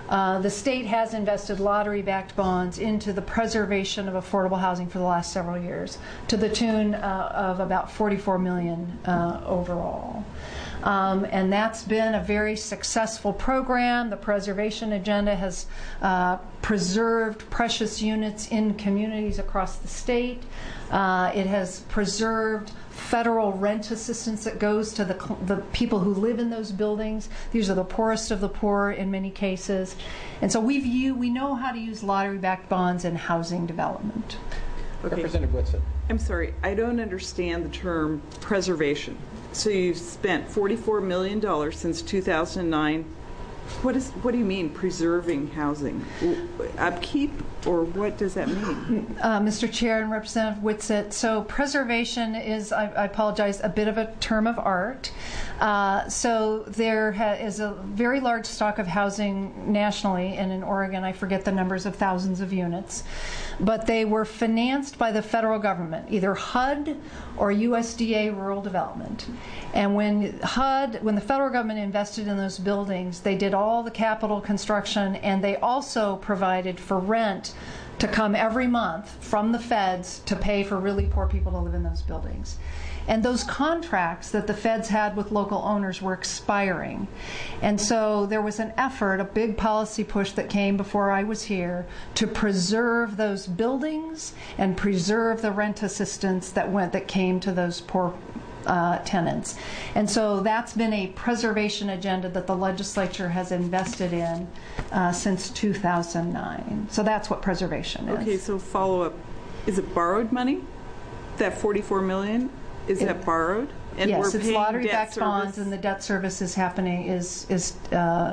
Uh, the state has invested lottery-backed bonds into the preservation of affordable housing for the last several years, to the tune uh, of about forty-four million dollars uh, overall. Um, and that's been a very successful program. The preservation agenda has uh, preserved precious units in communities across the state. Uh, it has preserved federal rent assistance that goes to the, the people who live in those buildings. These are the poorest of the poor in many cases. And so we view, we know how to use lottery-backed bonds in housing development. Okay. Representative Whitsett. I'm sorry, I don't understand the term preservation. So you've spent forty-four million dollars since two thousand nine. What is? What do you mean preserving housing? Upkeep, or what does that mean? Uh, Mister Chair and Representative Whitsett, so preservation is, I, I apologize, a bit of a term of art. Uh, so there ha is a very large stock of housing nationally, and in Oregon, I forget the numbers of thousands of units, but they were financed by the federal government, either H U D or U S D A Rural Development. And when H U D, when the federal government invested in those buildings, they did all the capital construction, and they also provided for rent to come every month from the feds to pay for really poor people to live in those buildings. And those contracts that the feds had with local owners were expiring. And so there was an effort, a big policy push that came before I was here, to preserve those buildings and preserve the rent assistance that went that came to those poor Uh, tenants. And so that's been a preservation agenda that the legislature has invested in uh, since two thousand nine. So that's what preservation is. Okay, so follow up. Is it borrowed money? That forty-four million dollars, is It, that borrowed? And yes, we're it's paying lottery-backed debt bonds, service? and the debt service is happening is is uh,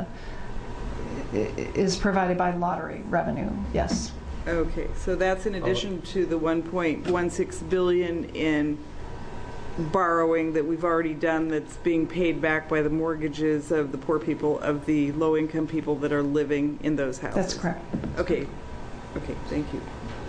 is provided by lottery revenue. Yes. Okay, so that's in addition to the one point one six billion dollars in borrowing that we've already done that's being paid back by the mortgages of the poor people, of the low-income people that are living in those houses. That's correct. Okay. Okay, thank you.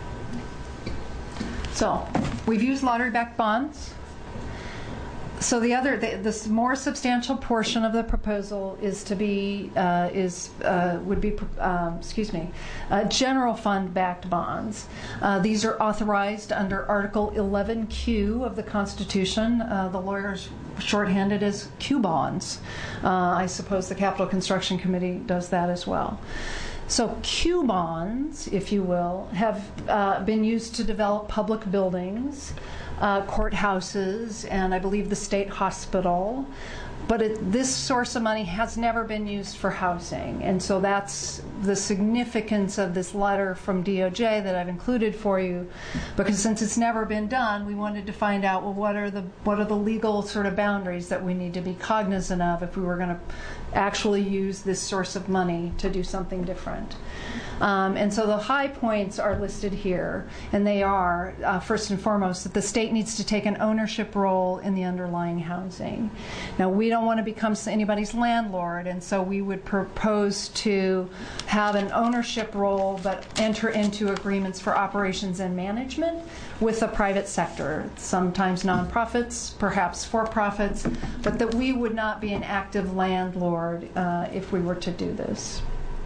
So we've used lottery-backed bonds. So the other, the, the more substantial portion of the proposal is to be, uh, is uh, would be, um, excuse me, uh, general fund-backed bonds. Uh, these are authorized under Article eleven Q of the Constitution. Uh, the lawyers shorthand it as Q bonds. Uh, I suppose the Capital Construction Committee does that as well. So Q bonds, if you will, have uh, been used to develop public buildings, uh, courthouses, and I believe the state hospital. But it, this source of money has never been used for housing. And so that's the significance of this letter from D O J that I've included for you, because since it's never been done, we wanted to find out, well, what are the what are the legal sort of boundaries that we need to be cognizant of if we were going to actually use this source of money to do something different. Um, and so the high points are listed here, and they are, uh, first and foremost, that the state needs to take an ownership role in the underlying housing. Now, we don't want to become anybody's landlord, and so we would propose to have an ownership role but enter into agreements for operations and management with the private sector, sometimes nonprofits, perhaps for-profits, but that we would not be an active landlord uh, if we were to do this.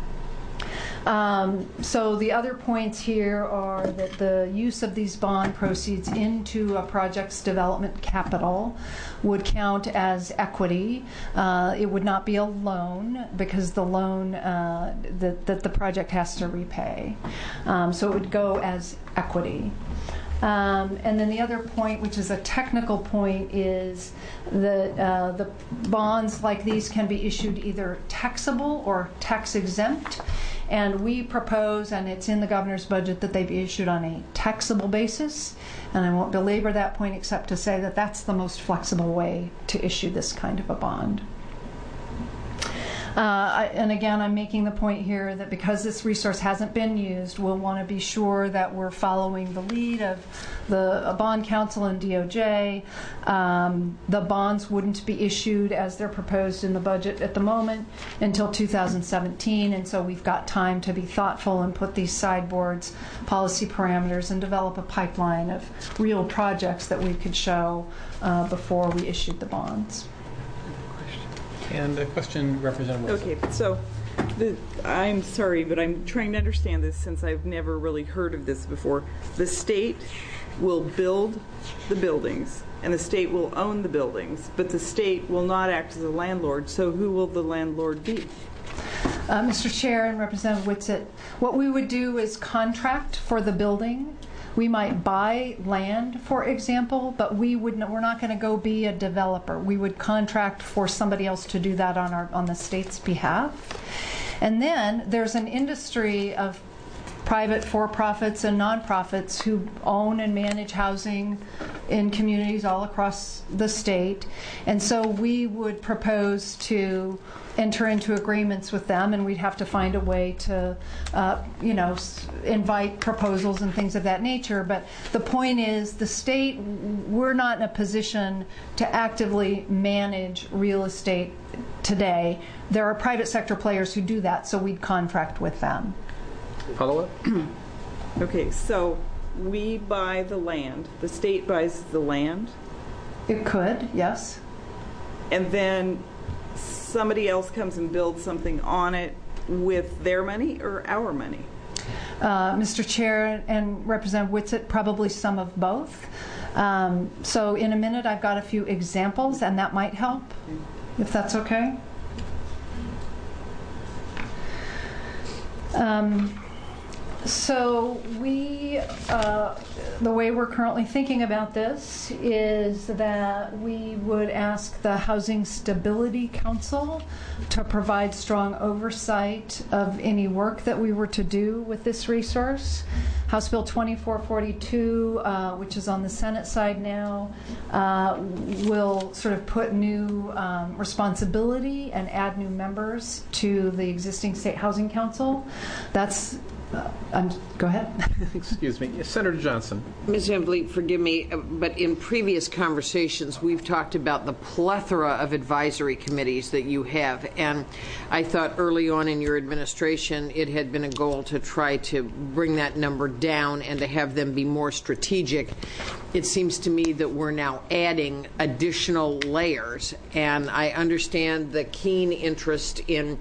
Um, so the other points here are that the use of these bond proceeds into a project's development capital would count as equity. Uh, it would not be a loan, because the loan uh, that, that the project has to repay. Um, so it would go as equity. Um, and then the other point, which is a technical point, is that uh, the bonds like these can be issued either taxable or tax exempt. And we propose, and it's in the governor's budget, that they be issued on a taxable basis. And I won't belabor that point except to say that that's the most flexible way to issue this kind of a bond. Uh, I, and again, I'm making the point here that because this resource hasn't been used, we'll want to be sure that we're following the lead of the Bond Council and D O J. Um, the bonds wouldn't be issued as they're proposed in the budget at the moment until two thousand seventeen, and so we've got time to be thoughtful and put these sideboards, policy parameters, and develop a pipeline of real projects that we could show uh, before we issued the bonds. And a question, Representative Wilson. Okay, so The, I'm sorry, but I'm trying to understand this since I've never really heard of this before. The state will build the buildings, and the state will own the buildings, but the state will not act as a landlord. So who will the landlord be? Uh, Mister Chair and Representative Whitsitt, what we would do is contract for the building. We might buy land, for example, but we would n- we're not going to go be a developer. We would contract for somebody else to do that on our on the state's behalf. And then there's an industry of private for-profits and nonprofits who own and manage housing in communities all across the state. And so we would propose to enter into agreements with them, and we'd have to find a way to, uh, you know, s- invite proposals and things of that nature. But the point is, the state, we're not in a position to actively manage real estate today. There are private sector players who do that, so we'd contract with them. Follow-up? Okay, so we buy the land, the state buys the land, It could, yes. and then somebody else comes and builds something on it with their money or our money? Uh, Mister Chair and Representative Whitsitt, probably some of both. Um, so in a minute, I've got a few examples, and that might help, if that's okay. Um, so we, uh, the way we're currently thinking about this is that we would ask the Housing Stability Council to provide strong oversight of any work that we were to do with this resource. House Bill twenty-four forty-two, uh, which is on the Senate side now, uh, will sort of put new um, responsibility and add new members to the existing State Housing Council. That's Uh, um, go ahead. Excuse me. Senator Johnson. Miz Van Vliet, forgive me, uh, but in previous conversations, we've talked about the plethora of advisory committees that you have, and I thought early on in your administration it had been a goal to try to bring that number down and to have them be more strategic. It seems to me that we're now adding additional layers, and I understand the keen interest in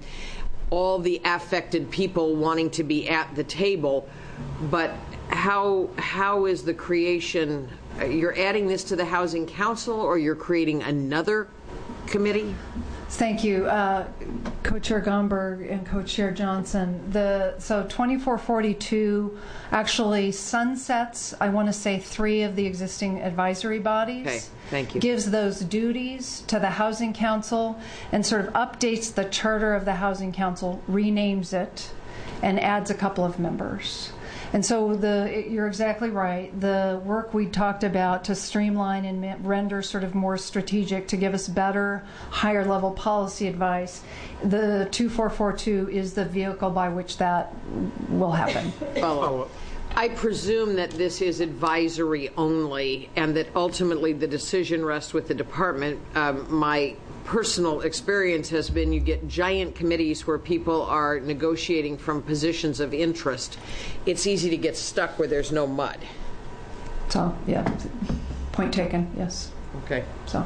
all the affected people wanting to be at the table, but how how is the creation, you're adding this to the Housing Council, or you're creating another committee? Thank you, uh, Co-Chair Gomberg and Co-Chair Johnson. The so twenty-four forty-two actually sunsets, I want to say, three of the existing advisory bodies. Okay, thank you. Gives those duties to the Housing Council and sort of updates the charter of the Housing Council, renames it, and adds a couple of members. And so the you're exactly right. The work we talked about to streamline and ma- render sort of more strategic, to give us better, higher level policy advice, the twenty-four forty-two is the vehicle by which that will happen. Follow-up. I presume that this is advisory only, and that ultimately the decision rests with the department. Um, my personal experience has been you get giant committees where people are negotiating from positions of interest. It's easy to get stuck where there's no mud. So, yeah, point taken, yes. Okay. So.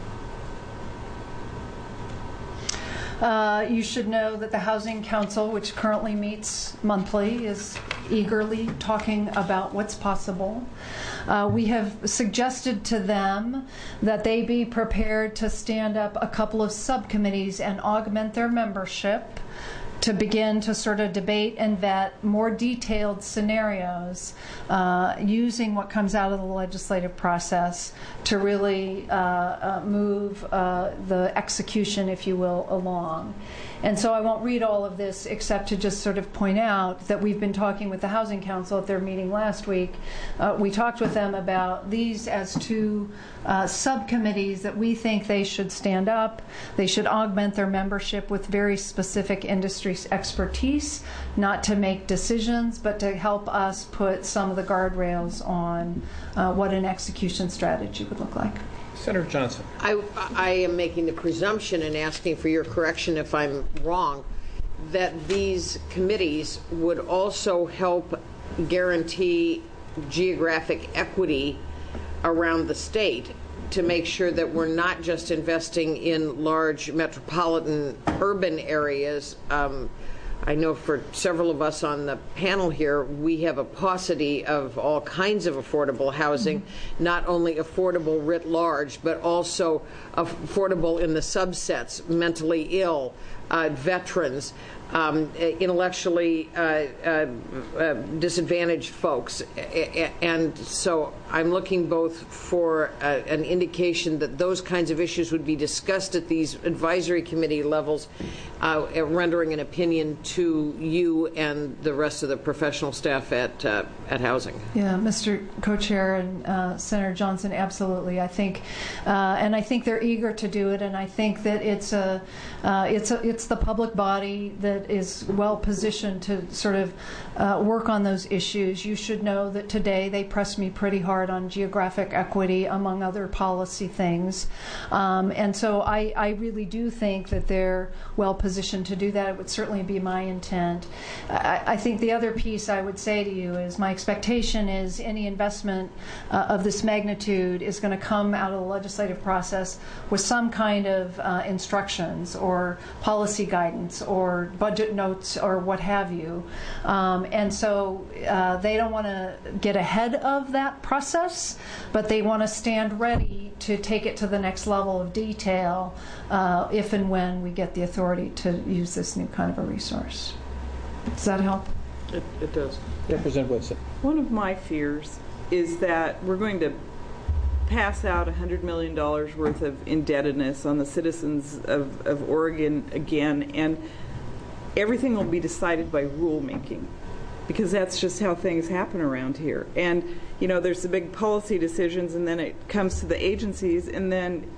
Uh, you should know that the Housing Council, which currently meets monthly, is eagerly talking about what's possible. Uh, we have suggested to them that they be prepared to stand up a couple of subcommittees and augment their membership to begin to sort of debate and vet more detailed scenarios uh, using what comes out of the legislative process to really uh, uh, move uh, the execution, if you will, along. And so I won't read all of this except to just sort of point out that we've been talking with the Housing Council at their meeting last week. Uh, we talked with them about these as two uh, subcommittees that we think they should stand up. They should augment their membership with very specific industry expertise, not to make decisions, but to help us put some of the guardrails on uh, what an execution strategy would look like. Senator Johnson. I, I am making the presumption and asking for your correction if I'm wrong, that these committees would also help guarantee geographic equity around the state. to make sure that we're not just investing in large metropolitan urban areas. Um, I know for several of us on the panel here, we have a paucity of all kinds of affordable housing, mm-hmm. not only affordable writ large, but also affordable in the subsets, mentally ill, uh, veterans, um, intellectually uh, uh, uh, disadvantaged folks. And so I'm looking both for uh, an indication that those kinds of issues would be discussed at these advisory committee levels, uh, rendering an opinion to you and the rest of the professional staff at uh, at Housing. Yeah, Mister Co-Chair and uh, Senator Johnson, absolutely. I think, uh, and I think they're eager to do it, and I think that it's a, uh, it's a, it's the public body that is well positioned to sort of uh, work on those issues. You should know that today they press me pretty hard on geographic equity, among other policy things, um, and so I, I really do think that they're well positioned to do that. It would certainly be my intent. I, I think the other piece I would say to you is my expectation is any investment uh, of this magnitude is going to come out of the legislative process with some kind of uh, instructions or policy guidance or budget notes or what have you. Um, and so uh, they don't want to get ahead of that process, but they want to stand ready to take it to the next level of detail uh, if and when we get the authority to use this new kind of a resource. Does that help? It, it does. Representative Whitsitt. One of my fears is that we're going to pass out one hundred million dollars worth of indebtedness on the citizens of, of Oregon again, and everything will be decided by rulemaking, because that's just how things happen around here. And, you know, there's the big policy decisions, and then it comes to the agencies, and then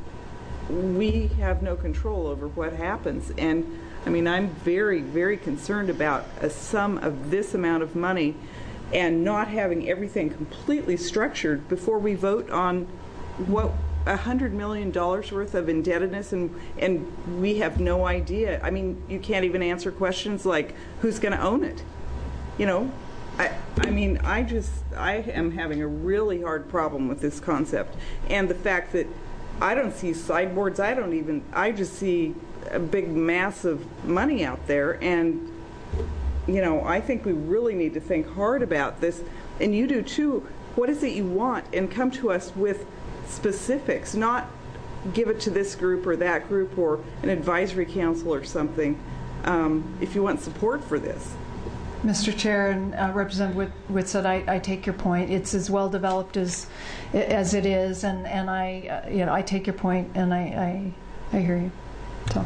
we have no control over what happens. And I mean, I'm very, very concerned about a sum of this amount of money and not having everything completely structured before we vote on what one hundred million dollars worth of indebtedness, and, and we have no idea. I mean, you can't even answer questions like, who's going to own it? You know, I, I mean, I just, I am having a really hard problem with this concept. And the fact that I don't see sideboards, I don't even, I just see a big mass of money out there, and you know, I think we really need to think hard about this, and you do too. What is it you want? And come to us with specifics, not give it to this group or that group or an advisory council or something, um, if you want support for this. Mister Chair and uh, Representative Whitsitt, I, I take your point. It's as well developed as as it is, and and I uh, you know I take your point, and I I, I hear you. So,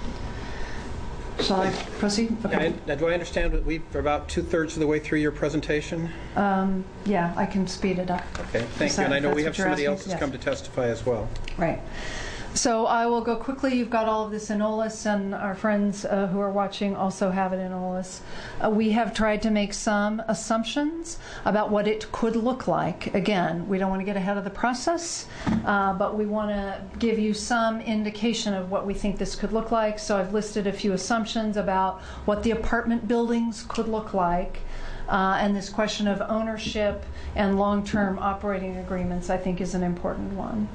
shall I proceed? Okay. Now, do I understand that we're about two thirds of the way through your presentation? Um, yeah, I can speed it up. Okay, thank you. And I know we have somebody else that's yes. come to testify as well. Right. So I will go quickly. You've got all of this in O L I S, and our friends uh, who are watching also have it in O L I S. Uh, we have tried to make some assumptions about what it could look like. Again, we don't want to get ahead of the process, uh, but we want to give you some indication of what we think this could look like. So I've listed a few assumptions about what the apartment buildings could look like. Uh, and this question of ownership and long-term operating agreements, I think, is an important one.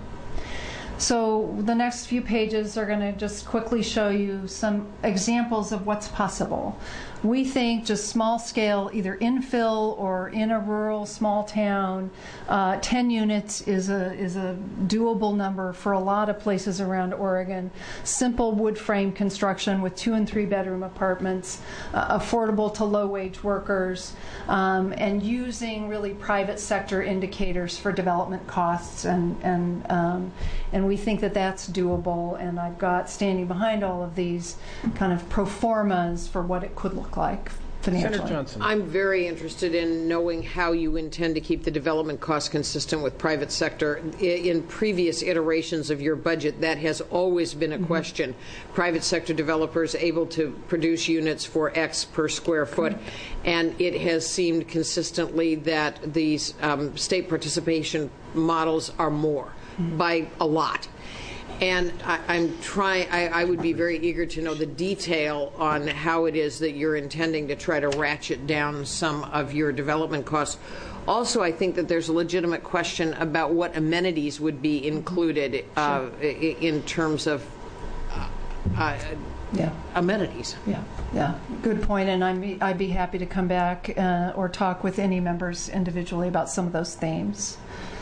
So the next few pages are going to just quickly show you some examples of what's possible. We think just small scale, either infill or in a rural small town, uh, ten units is a is a doable number for a lot of places around Oregon. Simple wood frame construction with two and three bedroom apartments, uh, affordable to low wage workers, um, and using really private sector indicators for development costs, and and um, and we think that that's doable. And I've got standing behind all of these kind of pro formas for what it could look like financially. Senator Johnson. I'm very interested in knowing how you intend to keep the development costs consistent with private sector. In previous iterations of your budget, that has always been a mm-hmm. question. Private sector developers able to produce units for X per square foot, mm-hmm. and it has seemed consistently that these um, state participation models are more mm-hmm. by a lot. And I, I'm trying, I, I would be very eager to know the detail on how it is that you're intending to try to ratchet down some of your development costs, Also, I think that there's a legitimate question about what amenities would be included uh, i- in terms of uh, uh, Yeah. amenities. Yeah, yeah, good point, and I'm, I'd be happy to come back uh, or talk with any members individually about some of those themes.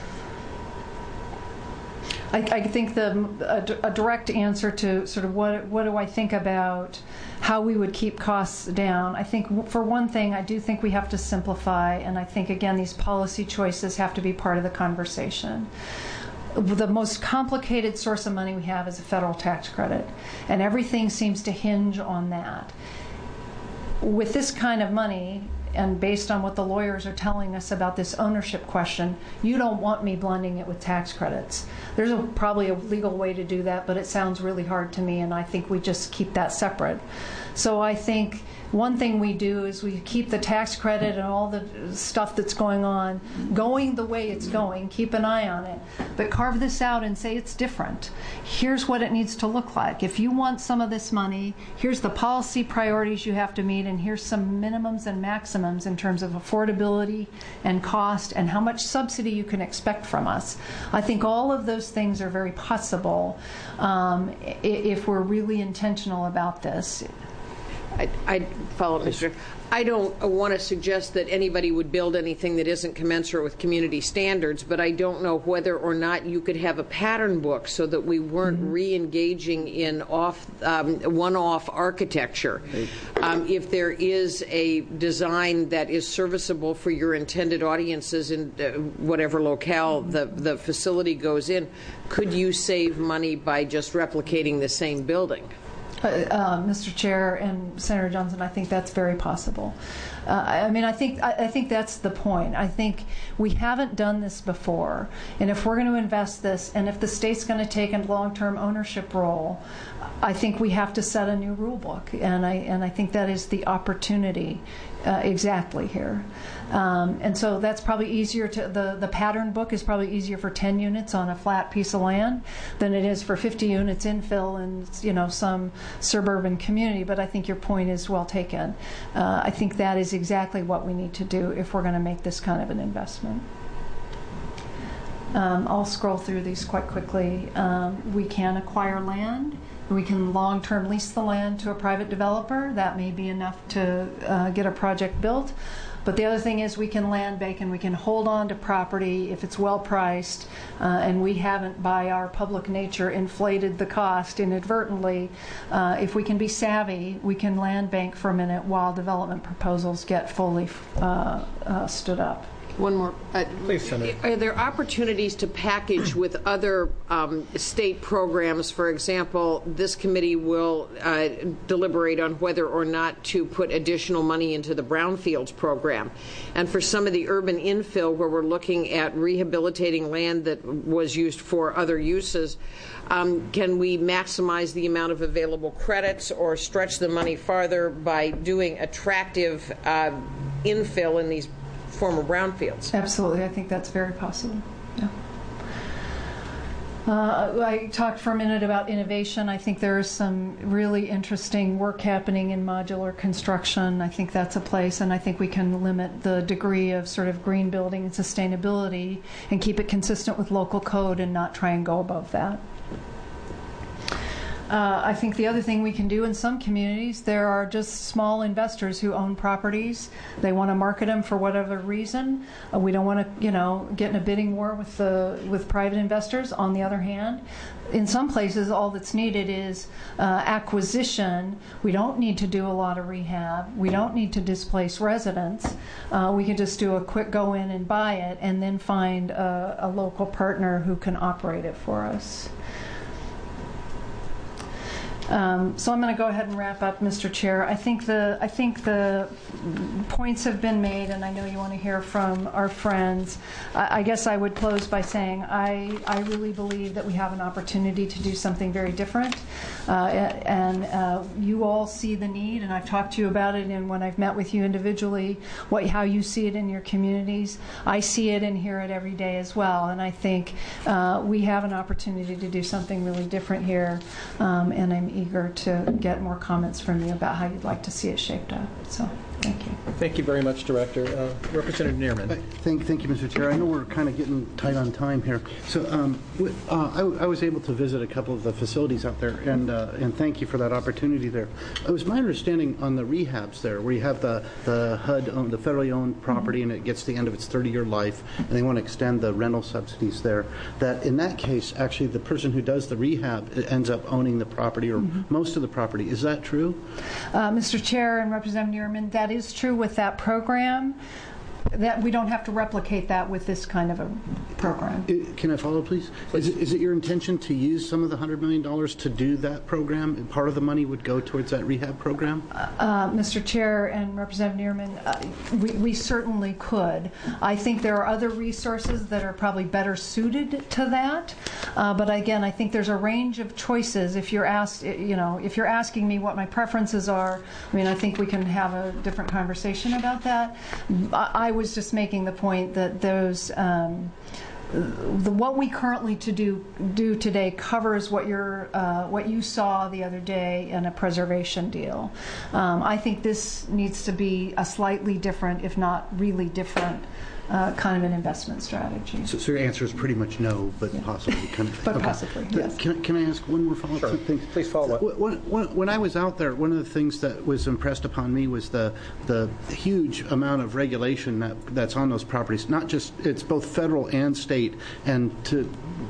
I, I think the a, a direct answer to sort of what what do I think about how we would keep costs down. I think for one thing, I do think we have to simplify, and I think again these policy choices have to be part of the conversation. The most complicated source of money we have is a federal tax credit, and everything seems to hinge on that. With this kind of money, and based on what the lawyers are telling us about this ownership question, you don't want me blending it with tax credits. There's a, probably a legal way to do that, but it sounds really hard to me, and I think we just keep that separate. So I think one thing we do is we keep the tax credit and all the stuff that's going on going the way it's going, keep an eye on it, but carve this out and say it's different. Here's what it needs to look like. If you want some of this money, here's the policy priorities you have to meet, and here's some minimums and maximums in terms of affordability and cost and how much subsidy you can expect from us. I think all of those things are very possible um, if we're really intentional about this. I, I follow, Mister I don't want to suggest that anybody would build anything that isn't commensurate with community standards, but I don't know whether or not you could have a pattern book so that we weren't mm-hmm. re-engaging in off um, one-off architecture. Um, if there is a design that is serviceable for your intended audiences in uh, whatever locale the, the facility goes in, could you save money by just replicating the same building? Uh, uh, Mister Chair and Senator Johnson, I think that's very possible. Uh, I mean, I think I, I think that's the point. I think we haven't done this before, and if we're going to invest this, and if the state's going to take a long-term ownership role, I think we have to set a new rule book, and I and I think that is the opportunity uh, exactly here. Um, and so that's probably easier to, the, the pattern book is probably easier for ten units on a flat piece of land than it is for fifty units infill in, you know, some suburban community. But I think your point is well taken. Uh, I think that is exactly what we need to do if we're going to make this kind of an investment. Um, I'll scroll through these quite quickly. Um, we can acquire land. We can long-term lease the land to a private developer. That may be enough to uh, get a project built. But the other thing is we can land bank and we can hold on to property if it's well priced, uh, and we haven't, by our public nature, inflated the cost inadvertently. Uh, if we can be savvy, we can land bank for a minute while development proposals get fully uh, uh, stood up. One more. Uh, Please, Senator. Are there opportunities to package with other um, state programs? For example, this committee will uh, deliberate on whether or not to put additional money into the Brownfields program. And for some of the urban infill where we're looking at rehabilitating land that was used for other uses, um, can we maximize the amount of available credits or stretch the money farther by doing attractive uh, infill in these former brownfields? Absolutely. I think that's very possible. Yeah. Uh, I talked for a minute about innovation. I think there is some really interesting work happening in modular construction. I think that's a place, and I think we can limit the degree of sort of green building and sustainability and keep it consistent with local code and not try and go above that. Uh, I think the other thing we can do in some communities, there are just small investors who own properties. They want to market them for whatever reason. Uh, we don't want to, you know, get in a bidding war with the with private investors. On the other hand, in some places, all that's needed is uh, acquisition. We don't need to do a lot of rehab. We don't need to displace residents. Uh, we can just do a quick go in and buy it, and then find a, a local partner who can operate it for us. Um, so I'm going to go ahead and wrap up, Mister Chair. I think the I think the points have been made, and I know you want to hear from our friends. I, I guess I would close by saying I I really believe that we have an opportunity to do something very different, uh, and uh, you all see the need, and I've talked to you about it, and when I've met with you individually, what how you see it in your communities. I see it and hear it every day as well, and I think uh, we have an opportunity to do something really different here, um, and I'm eager to get more comments from you about how you'd like to see it shaped up. So Thank you. Thank you very much, Director. Uh, Representative Neerman. Thank, thank you, Mister Chair. I know we're kind of getting tight on time here. So um, w- uh, I, I was able to visit a couple of the facilities out there, and uh, and thank you for that opportunity there. It was my understanding on the rehabs there, where you have the, the H U D, owned, the federally owned property, and it gets to the end of its thirty-year life, and they want to extend the rental subsidies there, that in that case, actually, the person who does the rehab ends up owning the property, or mm-hmm. most of the property. Is that true? Uh, Mister Chair and Representative Neerman, that is true with that program. That we don't have to replicate that with this kind of a program. It, can I follow, please? Is it, is it your intention to use some of the one hundred million dollars to do that program, and part of the money would go towards that rehab program? Uh, Mister Chair and Representative Neerman, uh, we, we certainly could. I think there are other resources that are probably better suited to that. Uh, but again, I think there's a range of choices. If you're asked, you know, if you're asking me what my preferences are, I mean, I think we can have a different conversation about that. I, I was just making the point that those um, the, what we currently to do do today covers what you're uh, what you saw the other day in a preservation deal. Um, I think this needs to be a slightly different, if not really different, uh, kind of an investment strategy. So, so your answer is pretty much no, but yeah. possibly. Kind of, but okay. possibly, yes. Can, can I ask one more follow-up sure. thing? Please follow up. When, when, when I was out there, one of the things that was impressed upon me was the the huge amount of regulation that that's on those properties. Not just, it's both federal and state, and to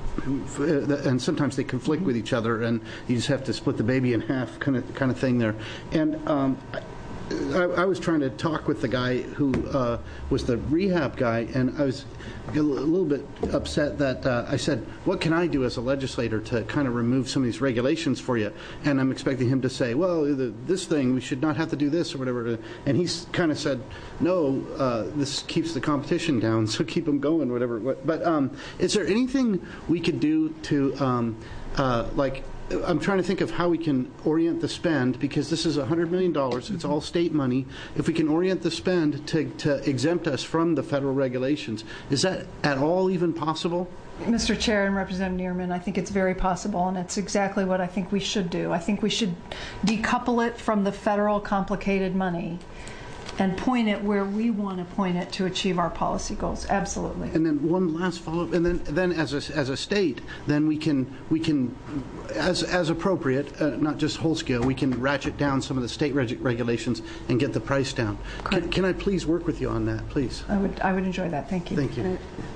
and sometimes they conflict mm-hmm. with each other, and you just have to split the baby in half, kind of kind of thing there. And um, I, I was trying to talk with the guy who uh, was the rehab guy, and I was a little bit upset that uh, I said, what can I do as a legislator to kind of remove some of these regulations for you? And I'm expecting him to say, well, the, this thing, we should not have to do this or whatever. And he kind of said, no, uh, this keeps the competition down, so keep them going, whatever. But um, is there anything we could do to, um, uh, like, I'm trying to think of how we can orient the spend, because this is one hundred million dollars. It's all state money. If we can orient the spend to, to exempt us from the federal regulations, is that at all even possible? Mister Chair and Representative Neerman, I think it's very possible, and it's exactly what I think we should do. I think we should decouple it from the federal complicated money and point it where we want to point it to achieve our policy goals. Absolutely. And then one last follow-up, and then then as a, as a state, then we can we can as as appropriate, uh, not just whole scale, we can ratchet down some of the state reg- regulations and get the price down. Can, can I please work with you on that, please? I would I would enjoy that. Thank you. Thank you.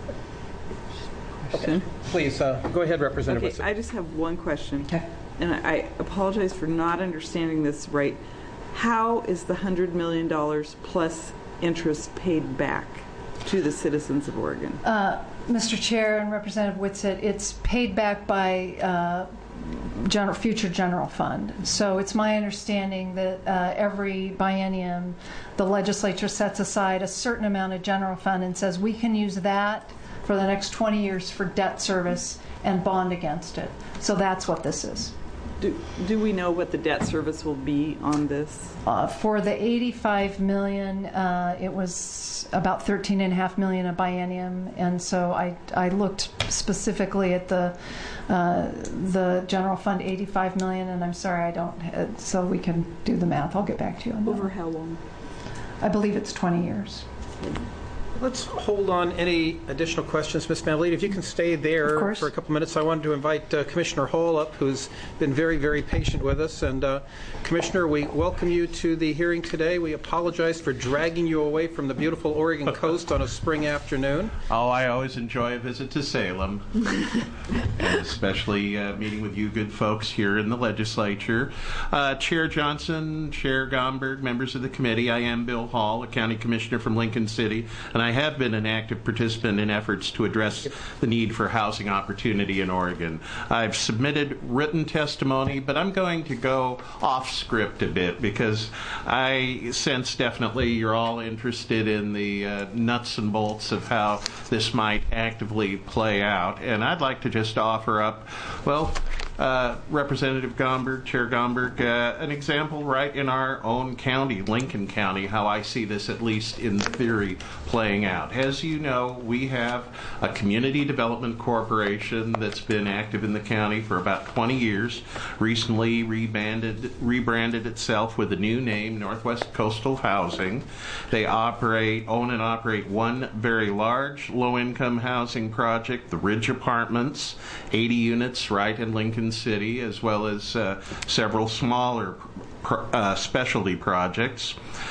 Okay. Please uh, go ahead, Representative. Okay, I just have one question, okay. and I apologize for not understanding this right. How is the one hundred million dollars plus interest paid back to the citizens of Oregon? Uh, Mister Chair and Representative Whitsett, it's paid back by uh, general, future general fund. So it's my understanding that uh, every biennium the legislature sets aside a certain amount of general fund and says we can use that for the next twenty years for debt service and bond against it. So that's what this is. Do, do we know what the debt service will be on this? Uh, for the eighty-five million dollars, uh, it was about thirteen and a half million dollars a biennium, and so I, I looked specifically at the uh, the general fund eighty-five million dollars, and I'm sorry I don't, uh, so we can do the math. I'll get back to you on that. Over how long? I believe it's twenty years. Let's hold on any additional questions. Miz Manley, if you can stay there for a couple minutes. I wanted to invite uh, Commissioner Hall up, who's been very, very patient with us. And uh, Commissioner, we welcome you to the hearing today. We apologize for dragging you away from the beautiful Oregon coast on a spring afternoon. Oh, I always enjoy a visit to Salem, and especially uh, meeting with you good folks here in the legislature. Uh, Chair Johnson, Chair Gomberg, members of the committee, I am Bill Hall, a county commissioner from Lincoln City, and I have been an active participant in efforts to address the need for housing opportunity in Oregon. I've submitted written testimony, but I'm going to go off script a bit because I sense definitely you're all interested in the uh, nuts and bolts of how this might actively play out. And I'd like to just offer up, well, uh, Representative Gomberg, Chair Gomberg, uh, an example right in our own county, Lincoln County, how I see this, at least in theory, playing out. As you know, we have a community development corporation that's been active in the county for about twenty years, recently rebranded, rebranded itself with a new name, Northwest Coastal Housing. They operate, own and operate one very large low-income housing project, the Ridge Apartments, eighty units right in Lincoln City, as well as uh, several smaller pro uh, specialty projects.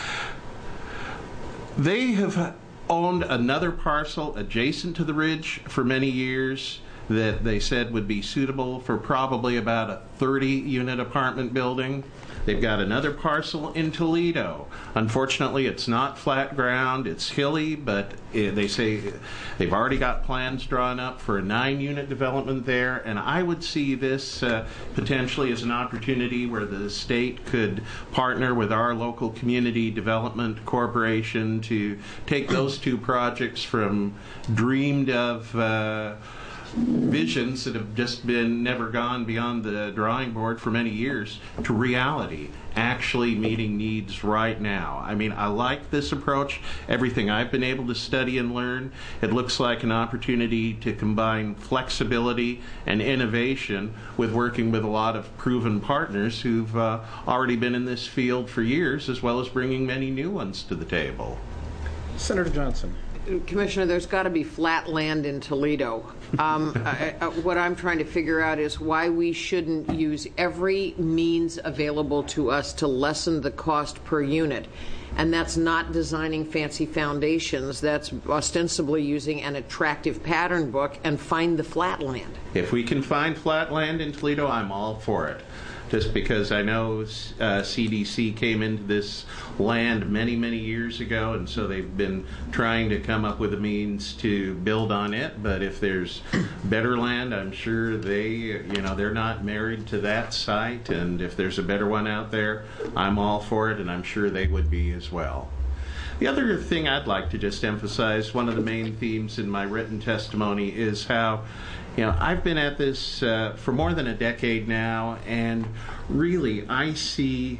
They have owned another parcel adjacent to the Ridge for many years that they said would be suitable for probably about a thirty unit apartment building. They've got another parcel in Toledo. Unfortunately, it's not flat ground, it's hilly, but it, they say they've already got plans drawn up for a nine unit development there, and I would see this uh, potentially as an opportunity where the state could partner with our local community development corporation to take those two projects from dreamed of uh, visions that have just been never gone beyond the drawing board for many years to reality, actually meeting needs right now. I mean, I like this approach. Everything I've been able to study and learn, it looks like an opportunity to combine flexibility and innovation with working with a lot of proven partners who've uh, already been in this field for years, as well as bringing many new ones to the table. Senator Johnson. Commissioner, there's got to be flat land in Toledo. Um, I, I, what I'm trying to figure out is why we shouldn't use every means available to us to lessen the cost per unit. And that's not designing fancy foundations. That's ostensibly using an attractive pattern book and find the flat land. If we can find flat land in Toledo, I'm all for it. Just because I know uh, C D C came into this land many, many years ago, and so they've been trying to come up with a means to build on it. But if there's better land, I'm sure they, you know, they're not married to that site. And if there's a better one out there, I'm all for it, and I'm sure they would be as well. The other thing I'd like to just emphasize, one of the main themes in my written testimony, is how, you know, I've been at this uh, for more than a decade now, and really I see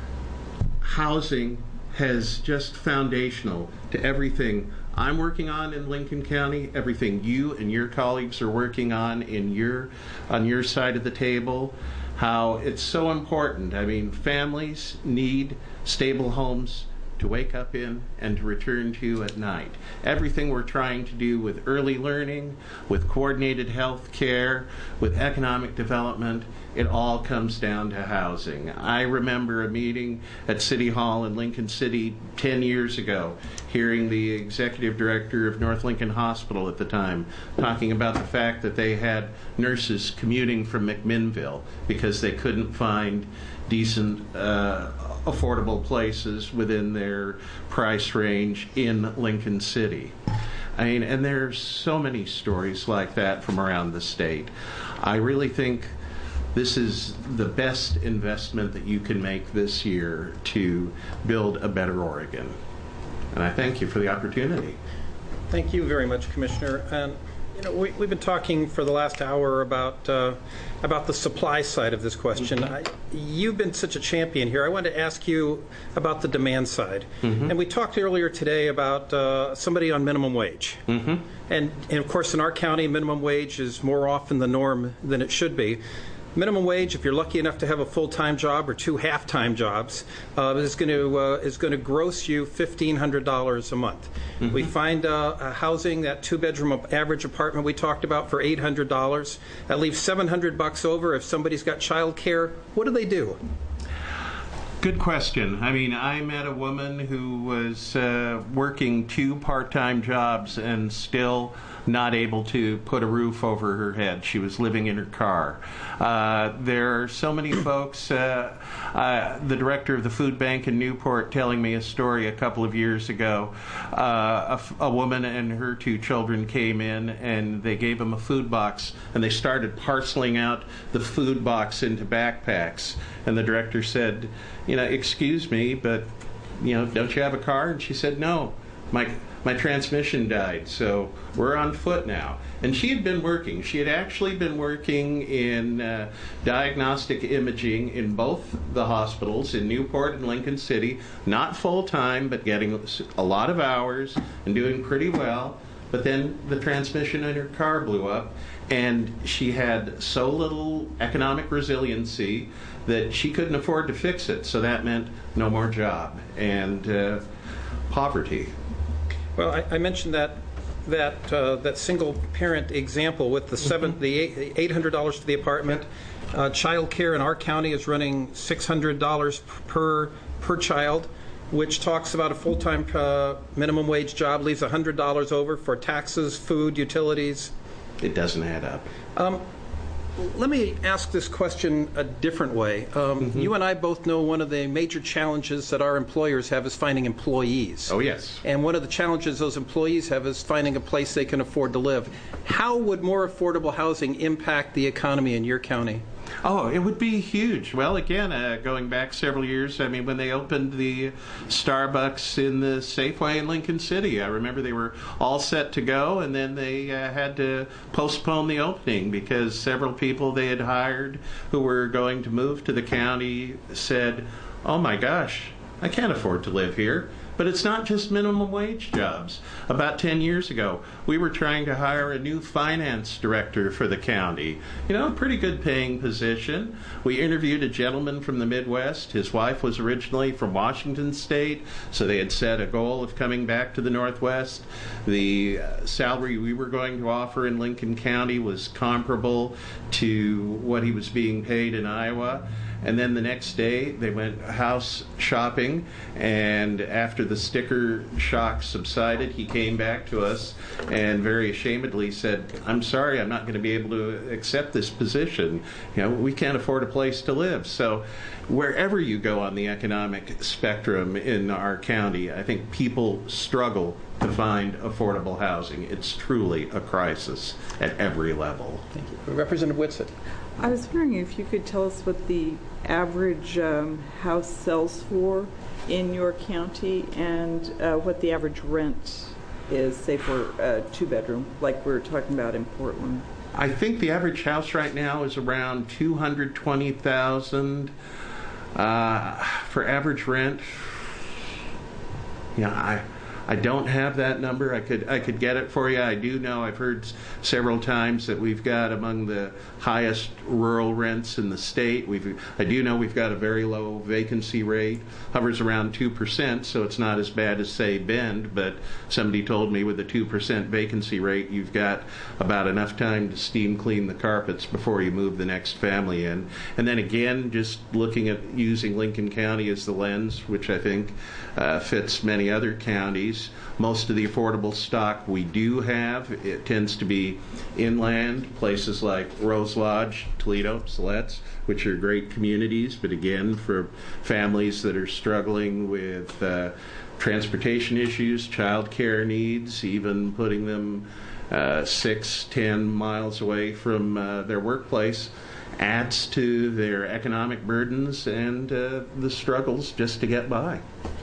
housing as just foundational to everything I'm working on in Lincoln County, everything you and your colleagues are working on in your on your side of the table, how it's so important. I mean, families need stable homes to wake up in and to return to at night. Everything we're trying to do with early learning, with coordinated health care, with economic development, it all comes down to housing. I remember a meeting at City Hall in Lincoln City ten years ago, hearing the executive director of North Lincoln Hospital at the time talking about the fact that they had nurses commuting from McMinnville because they couldn't find decent, uh, affordable places within their price range in Lincoln City. I mean, and there's so many stories like that from around the state. I really think this is the best investment that you can make this year to build a better Oregon. And I thank you for the opportunity. Thank you very much, Commissioner. And you know, we, we've been talking for the last hour about uh, about the supply side of this question. Mm-hmm. I, you've been such a champion here. I wanted to ask you about the demand side. Mm-hmm. And we talked earlier today about uh, somebody on minimum wage. Mm-hmm. And, and of course, in our county, minimum wage is more often the norm than it should be. Minimum wage, if you're lucky enough to have a full-time job or two half-time jobs, uh, is going to uh, is going to gross you fifteen hundred dollars a month. Mm-hmm. We find uh, a housing, that two-bedroom average apartment we talked about, for eight hundred dollars. That leaves seven hundred bucks over if somebody's got child care. What do they do? Good question. I mean, I met a woman who was uh, working two part-time jobs and still not able to put a roof over her head. She was living in her car. Uh, there are so many folks, uh, uh, the director of the food bank in Newport telling me a story a couple of years ago. Uh, a, a woman and her two children came in and they gave them a food box and they started parceling out the food box into backpacks. And the director said, you know, excuse me, but, you know, don't you have a car? And she said, no, my my transmission died, so we're on foot now. And she had been working. She had actually been working in uh, diagnostic imaging in both the hospitals in Newport and Lincoln City, not full-time, but getting a lot of hours and doing pretty well. But then the transmission in her car blew up, and she had so little economic resiliency that she couldn't afford to fix it. So that meant no more job and uh, poverty. Well, I, I mentioned that that uh, that single parent example with the seven mm-hmm. the eight hundred dollars for the apartment. Uh, child care in our county is running six hundred dollars per per child, which talks about a full-time uh, minimum wage job leaves one hundred dollars over for taxes, food, utilities. It doesn't add up. Um, let me ask this question a different way. Um, mm-hmm. You and I both know one of the major challenges that our employers have is finding employees. Oh, yes. And one of the challenges those employees have is finding a place they can afford to live. How would more affordable housing impact the economy in your county? Oh, it would be huge. Well, again, uh, going back several years, I mean, when they opened the Starbucks in the Safeway in Lincoln City, I remember they were all set to go, and then they uh, had to postpone the opening because several people they had hired who were going to move to the county said, oh my gosh, I can't afford to live here. But it's not just minimum wage jobs. About ten years ago, we were trying to hire a new finance director for the county. You know, a pretty good paying position. We interviewed a gentleman from the Midwest. His wife was originally from Washington State, so they had set a goal of coming back to the Northwest. The uh, salary we were going to offer in Lincoln County was comparable to what he was being paid in Iowa. And then the next day, they went house shopping, and after the sticker shock subsided, he came back to us and very ashamedly said, I'm sorry, I'm not going to be able to accept this position. You know, we can't afford a place to live. So wherever you go on the economic spectrum in our county, I think people struggle to find affordable housing. It's truly a crisis at every level. Thank you. Representative Whitsett. I was wondering if you could tell us what the average um, house sells for in your county and uh, what the average rent is, say, for a two-bedroom, like we were talking about in Portland. I think the average house right now is around two hundred twenty thousand dollars. Uh, for average rent, yeah, I I don't have that number. I could I could get it for you. I do know I've heard several times that we've got among the highest rural rents in the state. We've I do know we've got a very low vacancy rate, hovers around two percent, so it's not as bad as, say, Bend, but somebody told me with a two percent vacancy rate, you've got about enough time to steam clean the carpets before you move the next family in. And then again, just looking at using Lincoln County as the lens, which I think uh, fits many other counties, most of the affordable stock we do have, it tends to be inland, places like Rose Lodge, Toledo, Siletz, which are great communities, but again, for families that are struggling with uh, transportation issues, child care needs, even putting them uh, six, ten miles away from uh, their workplace, adds to their economic burdens and uh, the struggles just to get by.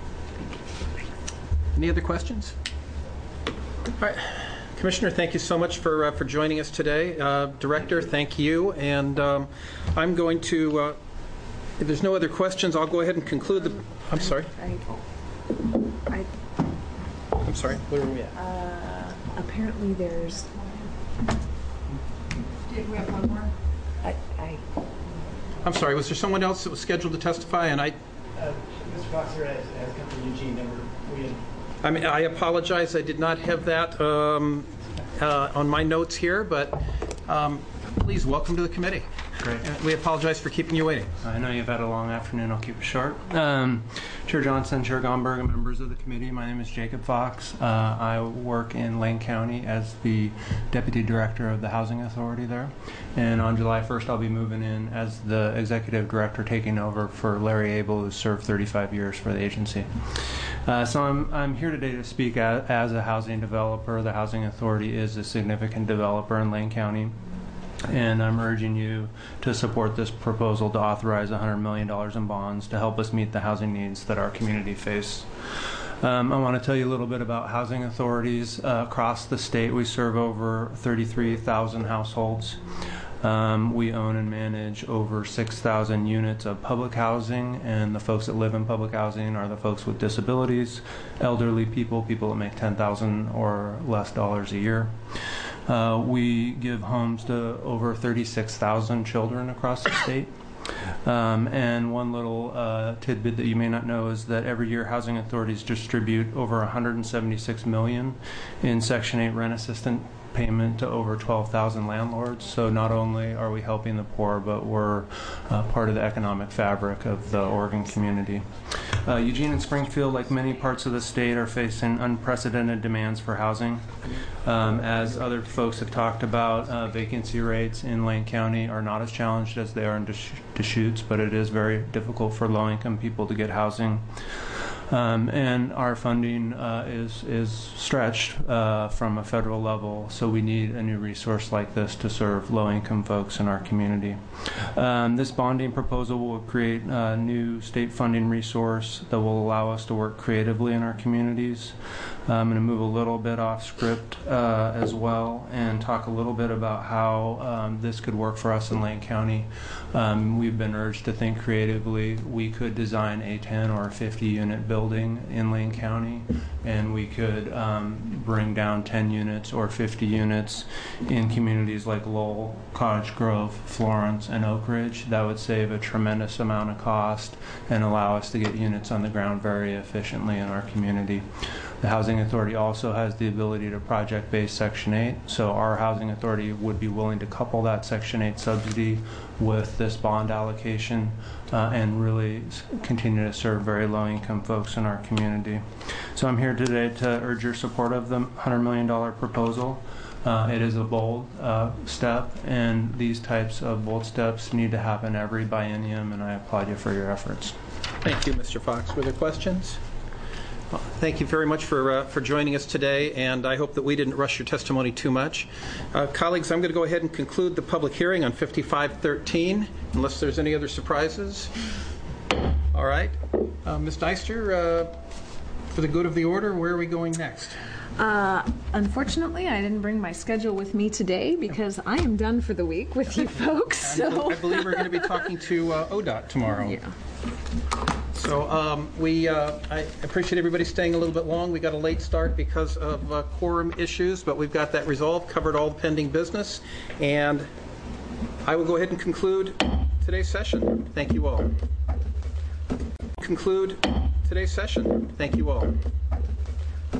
Any other questions? All right. Commissioner, thank you so much for uh, for joining us today. Uh, Director, thank you. And um, I'm going to, uh, if there's no other questions, I'll go ahead and conclude the, I'm sorry. I, I, I'm sorry. Where are we at? uh, apparently there's, Did we have one more? I, I, I'm sorry. Was there someone else that was scheduled to testify? And I, Uh, Mister Foxer has, has come from Eugene. Number we had. I mean, I apologize. I did not have that um, uh, on my notes here, but um, please welcome to the committee. Great. And we apologize for keeping you waiting. I know you've had a long afternoon. I'll keep it short. Um, Chair Johnson, Chair Gomberg, and members of the committee, my name is Jacob Fox. Uh, I work in Lane County as the Deputy Director of the Housing Authority there. And on July first, I'll be moving in as the Executive Director, taking over for Larry Abel, who served thirty-five years for the agency. Uh, so I'm, I'm here today to speak as, as a housing developer. The Housing Authority is a significant developer in Lane County. And I'm urging you to support this proposal to authorize one hundred million dollars in bonds to help us meet the housing needs that our community face. Um, I want to tell you a little bit about housing authorities uh, across the state. We serve over thirty-three thousand households. Um, we own and manage over six thousand units of public housing, and the folks that live in public housing are the folks with disabilities, elderly people, people that make ten thousand dollars or less dollars a year. Uh, we give homes to over thirty-six thousand children across the state. Um, and one little uh, tidbit that you may not know is that every year housing authorities distribute over one hundred seventy-six million dollars in Section eight rent assistance payment to over twelve thousand landlords. So not only are we helping the poor, but we're uh, part of the economic fabric of the Oregon community. Uh, Eugene and Springfield, like many parts of the state, are facing unprecedented demands for housing. Um, as other folks have talked about, uh, vacancy rates in Lane County are not as challenged as they are in Desch- Deschutes, but it is very difficult for low-income people to get housing. Um, and our funding uh, is is stretched uh, from a federal level, so we need a new resource like this to serve low-income folks in our community. Um, this bonding proposal will create a new state funding resource that will allow us to work creatively in our communities. I'm going to move a little bit off script uh, as well and talk a little bit about how um, this could work for us in Lane County. Um, we've been urged to think creatively. We could design a ten or fifty unit building in Lane County, and we could um, bring down ten units or fifty units in communities like Lowell, Cottage Grove, Florence, and Oak Ridge. That would save a tremendous amount of cost and allow us to get units on the ground very efficiently in our community. The Housing Authority also has the ability to project-based Section eight, so our Housing Authority would be willing to couple that Section eight subsidy with this bond allocation uh, and really continue to serve very low-income folks in our community. So I'm here today to urge your support of the one hundred million dollars proposal. Uh, it is a bold uh, step, and these types of bold steps need to happen every biennium, and I applaud you for your efforts. Thank you, Mister Fox. Were there questions? Well, thank you very much for uh, for joining us today, and I hope that we didn't rush your testimony too much. Uh, colleagues, I'm going to go ahead and conclude the public hearing on fifty-five thirteen, unless there's any other surprises. All right. Uh, Miz Deister, uh, for the good of the order, where are we going next? Uh, unfortunately, I didn't bring my schedule with me today because I am done for the week with you folks. So I believe we're going to be talking to uh, O D O T tomorrow. Yeah. So um, we, uh, I appreciate everybody staying a little bit long. We got a late start because of uh, quorum issues, but we've got that resolved, covered all the pending business, and I will go ahead and conclude today's session. Thank you all. Conclude today's session. Thank you all.